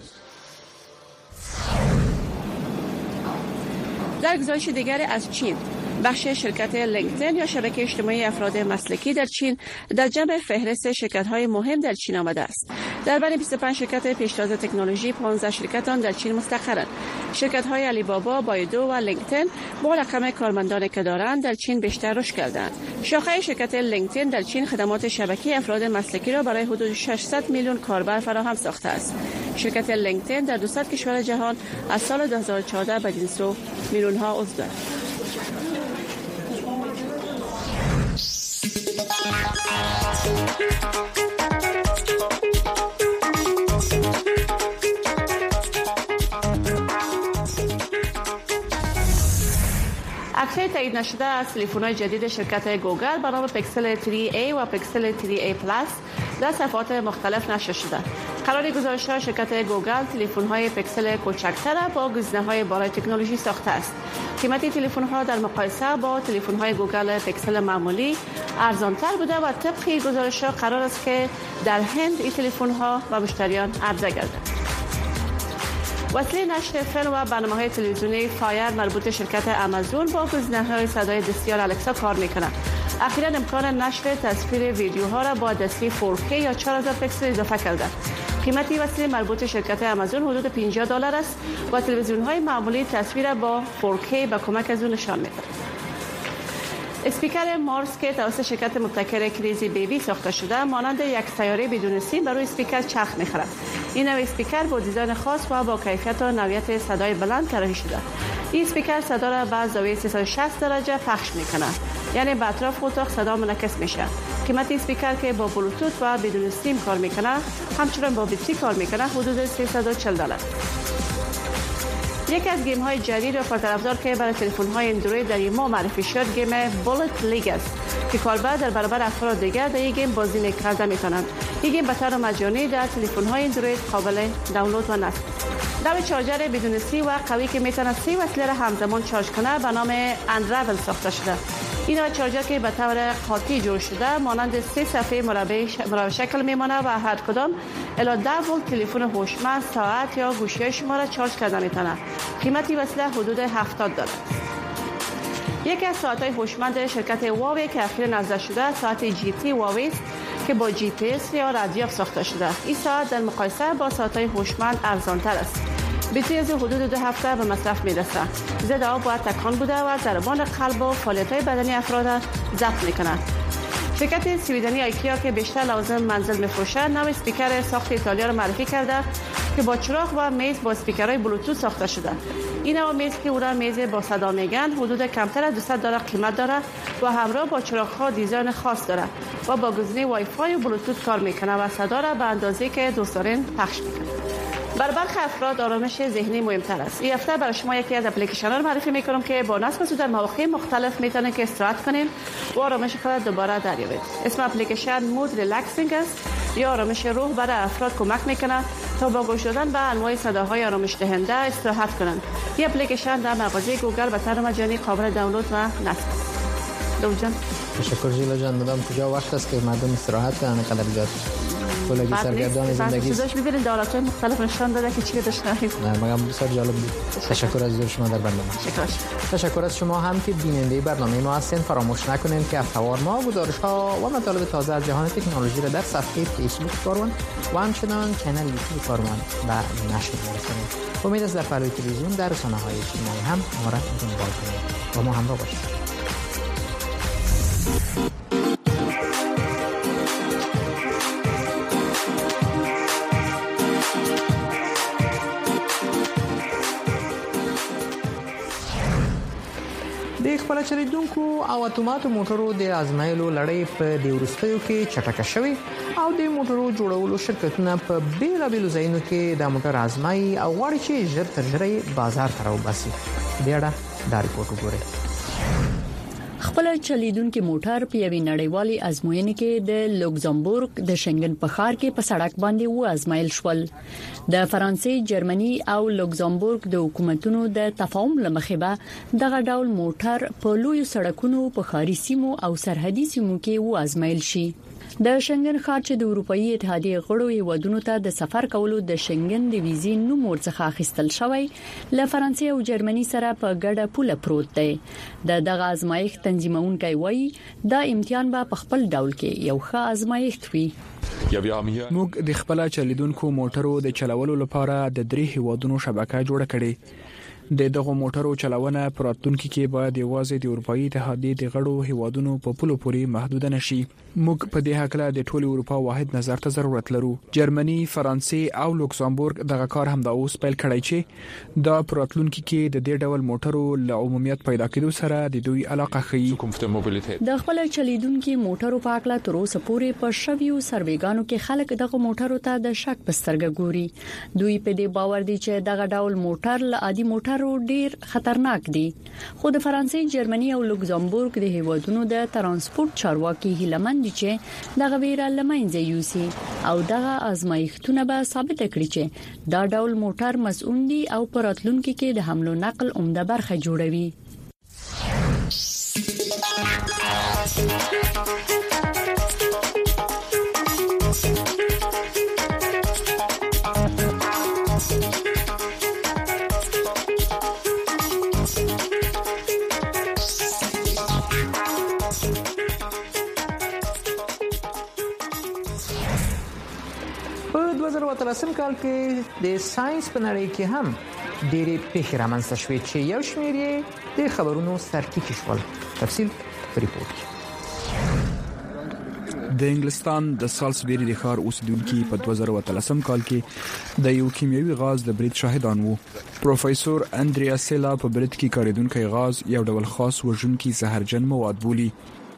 در گزارش دیگر از چین، بخش شرکت لینکدین یا شبکه اجتماعی افراد مسلکی در چین در جمع فهرست شرکت‌های مهم در چین آمده است. در بین بیست و پنج شرکت پیشتاز تکنولوژی، پانزده شرکت آن در چین مستقرند. شرکت‌های علی بابا، بایدو و لینکدین با رقم کارمندانی که دارند در چین بیشتر رشد کردند. شاخه شرکت لینکدین در چین خدمات شبکه افراد مسلکی را برای حدود ششصد میلیون کاربر فراهم ساخته است. شرکت لینکدین در دویست کشور جهان از سال دو هزار و چهارده به این سو میلیون ها عضو دارد. عکس‌های تایید نشده از تلفن‌های جدید شرکت گوگل به نام پیکسل سه ای و پیکسل سه ای پلاس در صفحات مختلف نشر شده. قرار گزارش‌ها شرکت گوگل تلفن‌های پیکسل کوچکتر با گزینه‌های بالای تکنولوژی ساخته است. قیمت تلفن‌ها در مقایسه با تلفن‌های گوگل پیکسل معمولی ارزان‌تر بوده و طبق گزارش‌ها قرار است که در هند این تلفن‌ها به مشتریان عرضه گردد. وسیله نشر فیلم و برنامه‌های تلویزیونی فایر مربوط شرکت آمازون با گزینه‌های صدای دستیار الکسا کار می‌کند. اخیراً امکان نشر تصویر ویدیوها را با دستی فور کی یا چهار هزار پیکسل اضافه کرده. قیمت وسیله مربوط شرکت آمازون حدود پنجاه دلار است و تلویزیون‌های معمولی تصویر با فور کی با کمک از آن نشان می‌دهد. اسپیکر مارس که توسط شرکت مبتکر کریزی بیبی ساخته شده مانند یک سیاره بدون سیم بر روی اسپیکر چرخ می‌خورد. این نوع اسپیکر با دیزاین خاص و با کیفیت و نوعیت صدای بلند طراحی شده. این اسپیکر صدا را به زاویه سیصد و شصت درجه پخش می‌کند، یعنی به اطراف اتاق صدا منعکس میشه. قیمت اسپیکر که با بلوتوث و بدون سیم کار میکنه، همچنین با بطری کار میکنه، حدود سیصد و چهل دلار. یکی از گیم های جدید و پرطرفدار که برای تلفن های اندروید در این ماه معرفی شد گیم بولت لیگ است که کاربر در برابر افراد دیگر در این گیم بازی کرده میتونند. این گیم به طور مجانی در تلفن های اندروید قابل دانلود و نصب است. در چارجر بدون سی و قوی که میتونه سی وسیله را همزمان شارژ کنه به نام اندرول ساخته شده. این نوع چارجر که به طور قاطی جوړ شده مانند سه صفحه مربع مربع شکل میمونه و هر کدام الی ده ولت تلفن هوشمند، ساعت یا گوشی شما را چارج کرده میتونه. قیمت وسیله حدود هفتاد دلار است. یکی از ساعت‌های هوشمند شرکت هواوی که اخیراً نازل شده ساعت جی تی هواوی است که با جی پی اس یا رادیو ساخته شده. این ساعت در مقایسه با ساعت‌های هوشمند ارزان‌تر است. بطری از حدود دو هفته به مصرف میرسه. ضد آب باید تکان بوده و ضربان قلب و فعالیت‌های بدنی افراد ضبط میکنه. شرکت سویدنی آیکیا که بیشتر لوازم منزل میفروشه نوع اسپیکر ساخت ایتالیا را معرفی کرده که با چراغ و میز با اسپیکرهای بلوتوث ساخته شده. این نوع میز که او را میز با صدا میگن حدود کمتر از دویست دلار قیمت داره و همراه با چراغ‌ها دیزاین خاص داره و با گزینه وای فای و بلوتوث کار میکنه و صدا را به اندازه‌ای که دوست دارین پخش میکنه. برای برخی افراد آرامش ذهنی مهمتر است. این هفته برای شما یکی از اپلیکیشن‌ها رو معرفی می‌کنم که با نصب در مواقع مختلف میتونید که استراحت کنین و آرامش خود دوباره دریابید. اسم اپلیکیشن مود ریلکسینگ است یا آرامش روح برای افراد کمک میکنه تا با گوش دادن به انواع صداهای آرامش دهنده استراحت کنند. این اپلیکیشن در مغازه گوگل به طور مجانی قابل دانلود و نصب است. دوجان تشکر جیلا جان. مدام کجا وقت است که مردم استراحت کنن قدر زیاد کلگی سرگردان زندگی است. ببینید دولت‌های مختلف نشان داده که چی داشته اید. نه مگم بسیار جالب بود. تشکر از حضور شما در برنامه. تشکر. تشکر از شما هم که بیننده برنامه ما هستین. فراموش نکنید که هفته‌وار ما گزارش‌ها و مطالب تازه از جهان تکنولوژی را در صفحه فیسبوک کارون و همچنین کانال یوتیوب کارون به نشر می‌رسونیم. امید است در پلوی تلویزیون در رسانه‌های اجتماعی هم ما را دنبال کنید. با ما همراه باشید. د خپل چریدونکو او اتومات موټرو د ازمایلو لړۍ په د ورستیو کې چټکه شوی او د موټرو جوړولو شرکتونه په بیلابیلو ځایونو کې د موټر ازمایي او غواړي چې ژر تر ژره بازار ته راوباسي. د اړه دا ریپورت وګورئ. خپل چلیدونکو موټر په یوې نړیوالې ازموینې کې د لوکزامبورګ د شنګن په ښار کې په سړک باندې و ازمایل شول. د فرانسې، جرمني او لوکزامبورګ د حکومتونو د تفاهم لمخې به دغه ډول موټر په لوی سړکونو په ښاري سیمو او سرحدي سیمو کې و ازمایل شي. د شنګن ښار چې د اروپאי اتحادیې غړو هیوادونو ته د سفر کولو د شنګن د ویزې نوم ورڅخه اخیستل شوی له فرانسې او جرمني سره په ګډه پوله پروت دی. د دغه ازمایښت تنظیمونکي وایي دا امتحان به په خپل ډول کې یو ښه ازمایښت وي. موږ د خپل چلیدونکو موټرو د چلولو لپاره د درې هیوادونو شبکه جوړه کړې. د دغه موټرو چلونه پراتونکو کې باید یوازې د اروپאי اتحادیې د غړو هیوادونو په پولو پورې محدود نشي. موږ په دې حق له د ټولو اروپا واحد نظر ته ضرورت لرو. جرمني، فرانسې او لوکزامبورګ دغه کار هم د اوس پیل کړی چې دا پراتونکو کې د دې ډول موټرو له عمومیت پیدا کېدو سره د دوی علاقه ښيي. د خپل چلیدونکو موټرو په اړه تر اوسه پورې په شویو سروېګانو کې خلک دغه موټرو ته د شک په سترګه ګوري. دوی په دې باور دي چې دغه ډول موټر له عادي موټر ډیر خطرناک دي. خو د فرانسې، جرمني او لوکزامبورګ د هیوادونو د ترانسپورت چارواکي هیلمن دي چې دغه ویره لمنځه یوسي او دغه ازمایښتونه به ثابت کړي چې دا ډول موټر مسؤل دي او پراتلونکو کې د حمل او نقل عمده برخه جوړوي. په دوه زره اتلسم کال کې د ساينس په نړۍ کې هم ډېرې پیښې رامنځته شوې چې یو شمېر یې د خبرونو سرټکي شول. تفصیل په ریپورت کې. د انګلستان د سالسبری د ښار اوسیدونکو په دوه زره اتلسم کال کې د یو کیمیاوي غاز د برید شاهدان وو. پروفیسور انډریا سیلا په برید کې کاریدونکو غاز یو ډول خاص وژونکي زهرجن مواد بولي.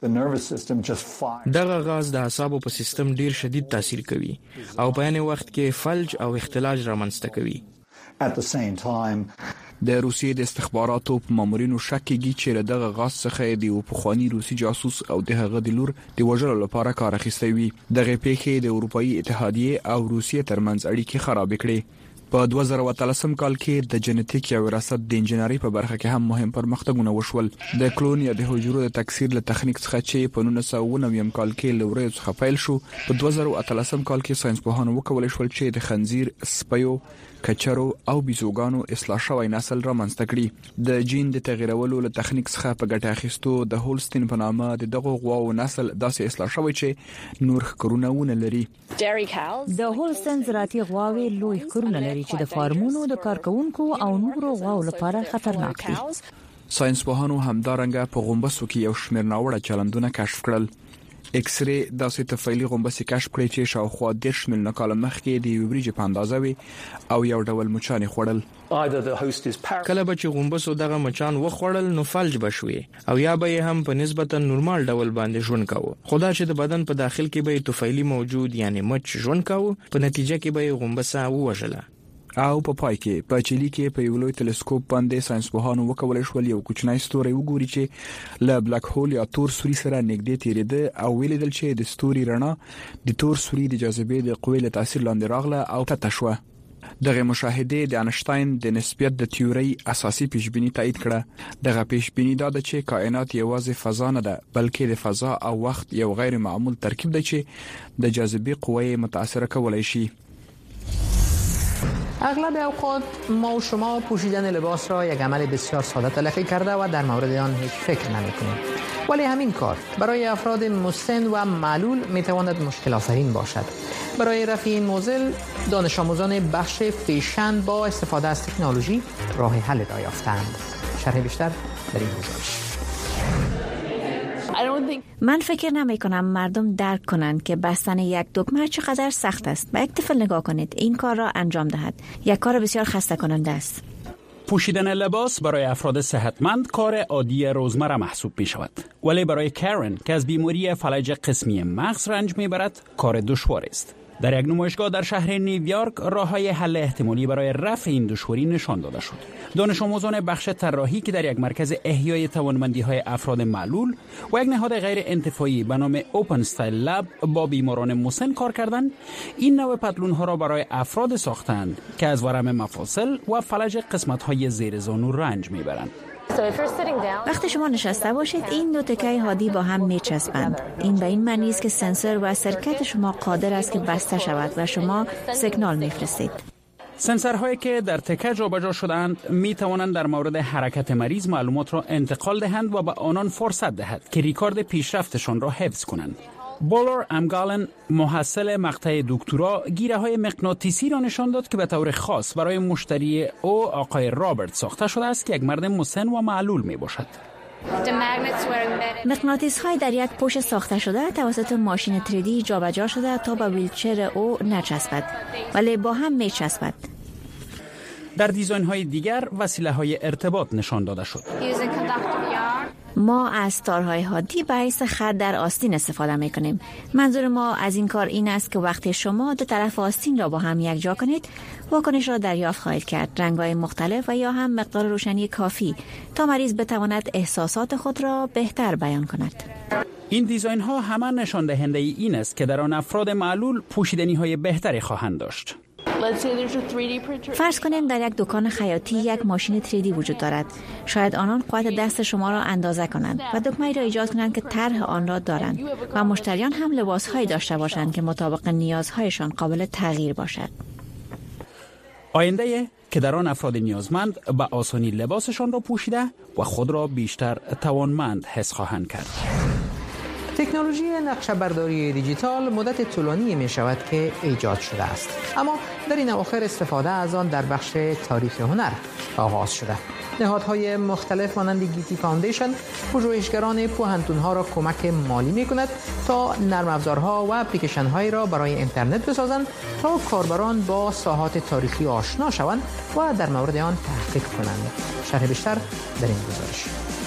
دغه غاز د اعصابو په سیستم ډیر شدید تاثیر کوي او په عین وخت کې فلج او اختلاج رامنځته کوي. د روسیې د استخباراتو په مامورینو شک کیږي چې له دغه غاز څخه د یو پخوانی روسي جاسوس او د هغه د لور د وژلو لپاره کار اخیستی وي. دغه پیښې د اروپאי اتحادیه او روسیې ترمنځ اړیکې خراب کړې. په دوه زره اتلسم کال کې د جنټیک یا وراثت د انجنیری په برخه کې هم مهم پرمختګونه وشول. د کلون یا د حجرو د تکثیر له تخنیک څخه چې په نولس سوه اوه نوي کال کې لوري څخه پیل شو، په دوه زره اتلسم کال کې ساينسپوهانو وکولای شول چې د خنزیر، سپیو، کچرو او بیزوګانو اصلاح شوی نسل رامنځته کړي. د جین د تغیرولو له تخنیک څخه په ګټه اخیستو د هولستین په نامه د دغه غواو نسل داسې اصلاح شوی چې نور ښکرونه ونه لري. د هولستین زراعتي غواوې لوی ښکرونه لري چې د فارمونو د کارکونکو او نورو غواو لپاره خطرناک دي. ساينسپوهانو همدارنګه په غومبسو کې یو شمېر ناوړه چلندونه کشف کړل. ایکس ری داسې تفصیلي غومبسې کشف کړې چې شاوخوا دېرش میلیونه کاله مخکې د یو وریجې په اندازه وي او یو ډول مچان خوړل. کله به چې غومبسو دغه مچان وخوړل نو فلج بشوي او یا به هم په نسبتا نورمال ډول باندې ژوند کاوه. خدا چې د بدن په داخل کې به طفیلی موجود یعنی مچ ژوند کاوه، په نتیجه کې به غومبسه ووژله. او په پای کې په چيلي کې په یو لوی ټلسکوپ باندې ساينسپوهانو وکولای شول یو کوچنی ستوری وګوري چې له بلاک هول یا تور سوري سره نږدې تیریده او ویلیدل چې د ستوري رڼا د تور سوري د جاذبې د قوې له تاثیر لاندې راغله او ټټه شوه. دغه مشاهده د انشتاین د نسبیت د تیوري اساسي پیشبینی تایید کړه. دغه پیشبینی دا ده چې کائنات یوازې فضا نه ده بلکې د فضا او وخت یو غیر معمول ترکیب دی چې د جاذبې قوې متاثر کولای شي. اغلب اوقات ما و شما پوشیدن لباس را یک عمل بسیار ساده تلقی کرده و در مورد آن هیچ فکر نمی کنیم. ولی همین کار برای افراد مسن و معلول می تواند مشکل آفرین باشد. برای رفع این معضل دانش آموزان بخش فیشن با استفاده از تکنولوژی راه حل را یافتند. شرح بیشتر در این گزارش. من فکر نمی کنم مردم درک کنند که بستن یک دکمه چقدر سخت است. به یک طفل نگاه کنید، این کار را انجام دهد. یک کار بسیار خسته کننده است. پوشیدن لباس برای افراد صحتمند کار عادی روزمره محسوب می شود، ولی برای کارن که از بیماری فلج قسمی مغز رنج می برد کار دشوار است. در یک نمایشگاه در شهر نیویورک راه‌های حل احتمالی برای رفع این دشواری نشان داده شد. دانش آموزان بخش طراحی که در یک مرکز احیای توانمندی‌های افراد معلول و یک نهاد غیر انتفاعی به نام اوپن استایل لب با بیماران مسن کار کردند، این نوع پتلون‌ها را برای افراد ساختند که از ورم مفاصل و فلج قسمت‌های زیر زانو رنج می‌برند. وقتی شما نشسته باشید این دو تکه هادی با هم میچسبند. این به این معنی است که سنسور و سرکت شما قادر است که بسته شود و شما سیگنال میفرستید. سنسورهایی که در تکه جابجا شده‌اند می توانند در مورد حرکت مریض معلومات را انتقال دهند و به آنان فرصت دهد که ریکارد پیشرفتشان را حفظ کنند. بولر امگالن محصل مقطع دکترا گیره های مغناطیسی را نشان داد که به طور خاص برای مشتری او آقای رابرت ساخته شده است که یک مرد مسن و معلول می باشد. مغناطیس های در یک پوش ساخته شده توسط ماشین تری دی جابجا شده تا به ویلچر او نچسبد، ولی با هم می چسبد. در دیزاین های دیگر وسیله های ارتباط نشان داده شد. ما از تارهای هادی به حیث خط در آستین استفاده می کنیم. منظور ما از این کار این است که وقتی شما دو طرف آستین را با هم یک جا کنید، واکنش را دریافت خواهید کرد، رنگ‌های مختلف و یا هم مقدار روشنی کافی تا مریض بتواند احساسات خود را بهتر بیان کند. این دیزاین ها همه نشان دهنده این است که در آن افراد معلول پوشیدنی های بهتری خواهند داشت. فرض کنیم در یک دکان خیاطی یک ماشین تری دی وجود دارد. شاید آنان قوت دست شما را اندازه کنند و دکمه‌ای را ایجاد کنند که طرح آن را دارند و مشتریان هم لباسهایی داشته باشند که مطابق نیازهایشان قابل تغییر باشد. آینده که در آن افراد نیازمند به آسانی لباسشان را پوشیده و خود را بیشتر توانمند حس خواهند کرد. تکنولوژی نقشه برداری دیجیتال مدت طولانی می شود که ایجاد شده است، اما در این اواخر استفاده از آن در بخش تاریخ هنر آغاز شده. نهادهای مختلف مانند گیتی فاندیشن پژوهشگران پوهنتون‌ها را کمک مالی می کند تا نرم افزارها و اپلیکیشن هایی را برای اینترنت بسازند تا کاربران با ساحات تاریخی آشنا شوند و در مورد آن تحقیق کنند. شرح بیشتر در این گزارش.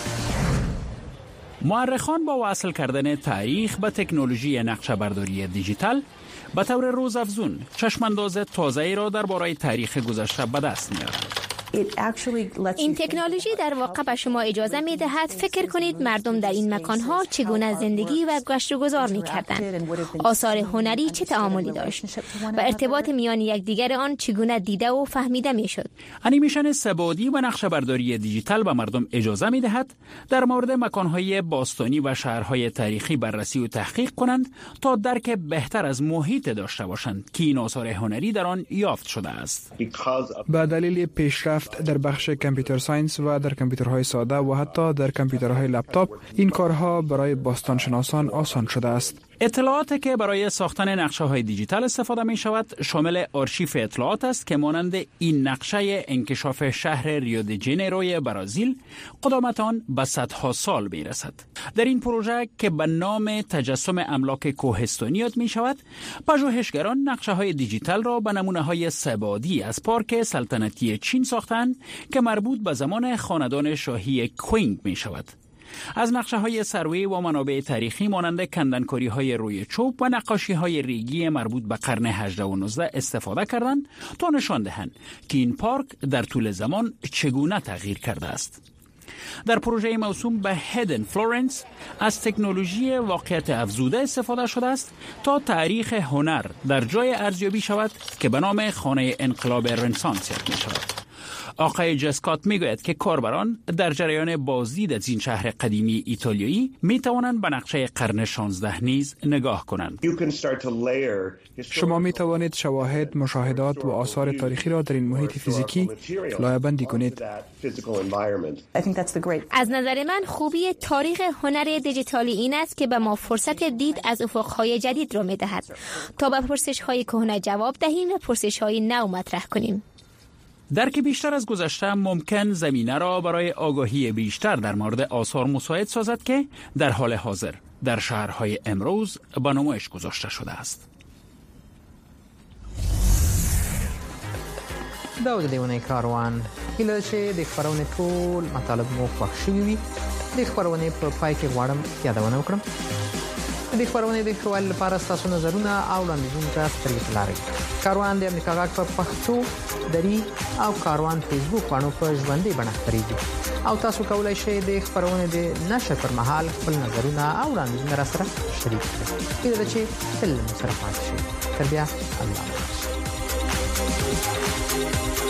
مورخان با وصل کردن تاریخ به تکنولوژی نقشه برداری دیجیتال به طور روزافزون چشمانداز تازه‌ای را درباره تاریخ گذشته به دست می‌آورند. این تکنولوژی در واقع به شما اجازه می دهد فکر کنید مردم در این مکانها چگونه زندگی و گشت و گذار می کردند، آثار هنری چه تعاملی داشت و ارتباط میان یکدیگر آن چگونه دیده و فهمیده می شد. انیمیشن سه‌بعدی و نقشه برداری دیجیتال به مردم اجازه می دهد در مورد مکانهای باستانی و شهرهای تاریخی بررسی و تحقیق کنند تا درک بهتر از محیط داشته باشند که این آثار هنری در آن یافت شده است. به دلیل پیشرفت در بخش کامپیوتر ساینس و در کامپیوترهای ساده و حتی در کامپیوترهای لپتاپ این کارها برای باستانشناسان آسان شده است. اطلاعاتی که برای ساختن نقشه‌های دیجیتال استفاده می شود شامل آرشیو اطلاعات است که مانند این نقشه انکشاف شهر ریو دی ژانیروی برزیل قدامت آن به صدها سال می رسد. در این پروژه که به نام تجسم املاک کوهستانی یاد می شود، پژوهشگران نقشه‌های دیجیتال را به نمونه‌های سه‌بعدی از پارک سلطنتی چین ساختند که مربوط به زمان خاندان شاهی کوینگ می شود. از نقشه های سروی و منابع تاریخی مانند کندنکاری های روی چوب و نقاشی های ریگی مربوط به قرن هجدهم و نوزدهم استفاده کردند تا نشان دهند که این پارک در طول زمان چگونه تغییر کرده است. در پروژه موسوم به هیدن فلورنس از تکنولوژی واقعیت افزوده استفاده شده است تا تاریخ هنر در جای ارزیابی شود که به نام خانه انقلاب رنسانس یاد می شود. آقای جسکات میگوید که کاربران در جریان بازدید از این شهر قدیمی ایتالیایی می توانند به نقشه قرن شانزدهم نیز نگاه کنند. شما می توانید شواهد، مشاهدات و آثار تاریخی را در این محیط فیزیکی لایه‌بندی کنید. از نظر من خوبی تاریخ هنر دیجیتالی این است که به ما فرصت دید از افق‌های جدید را می دهد تا به پرسش‌های کهنه جواب دهیم و پرسش‌های نو مطرح کنیم. درک بیشتر از گذشته ممکن زمینه را برای آگاهی بیشتر در مورد آثار مساعد سازد که در حال حاضر در شهرهای امروز به نمایش گذاشته شده است. دا د دیونه کاروان هیله چې د خبرونه ټول مطالب مو خوښ شوي وي. د خبرونه په پای کې غواړم یادونه وکړم د خبرونه د خپل لپاره تاسو نظرونه او وړاندیزونه ترې لرئ. کاروان د امریکا غاک په پښتو دری او کاروان فیسبوک باندې په ژوندۍ بڼه خبرېږي او تاسو کولای شئ د خبرونه د نشر پر مهال خپل نظرونه او وړاندیزونه را سره شریک کړئ. کله چې تل سره پاتې شئ. تر بیا الله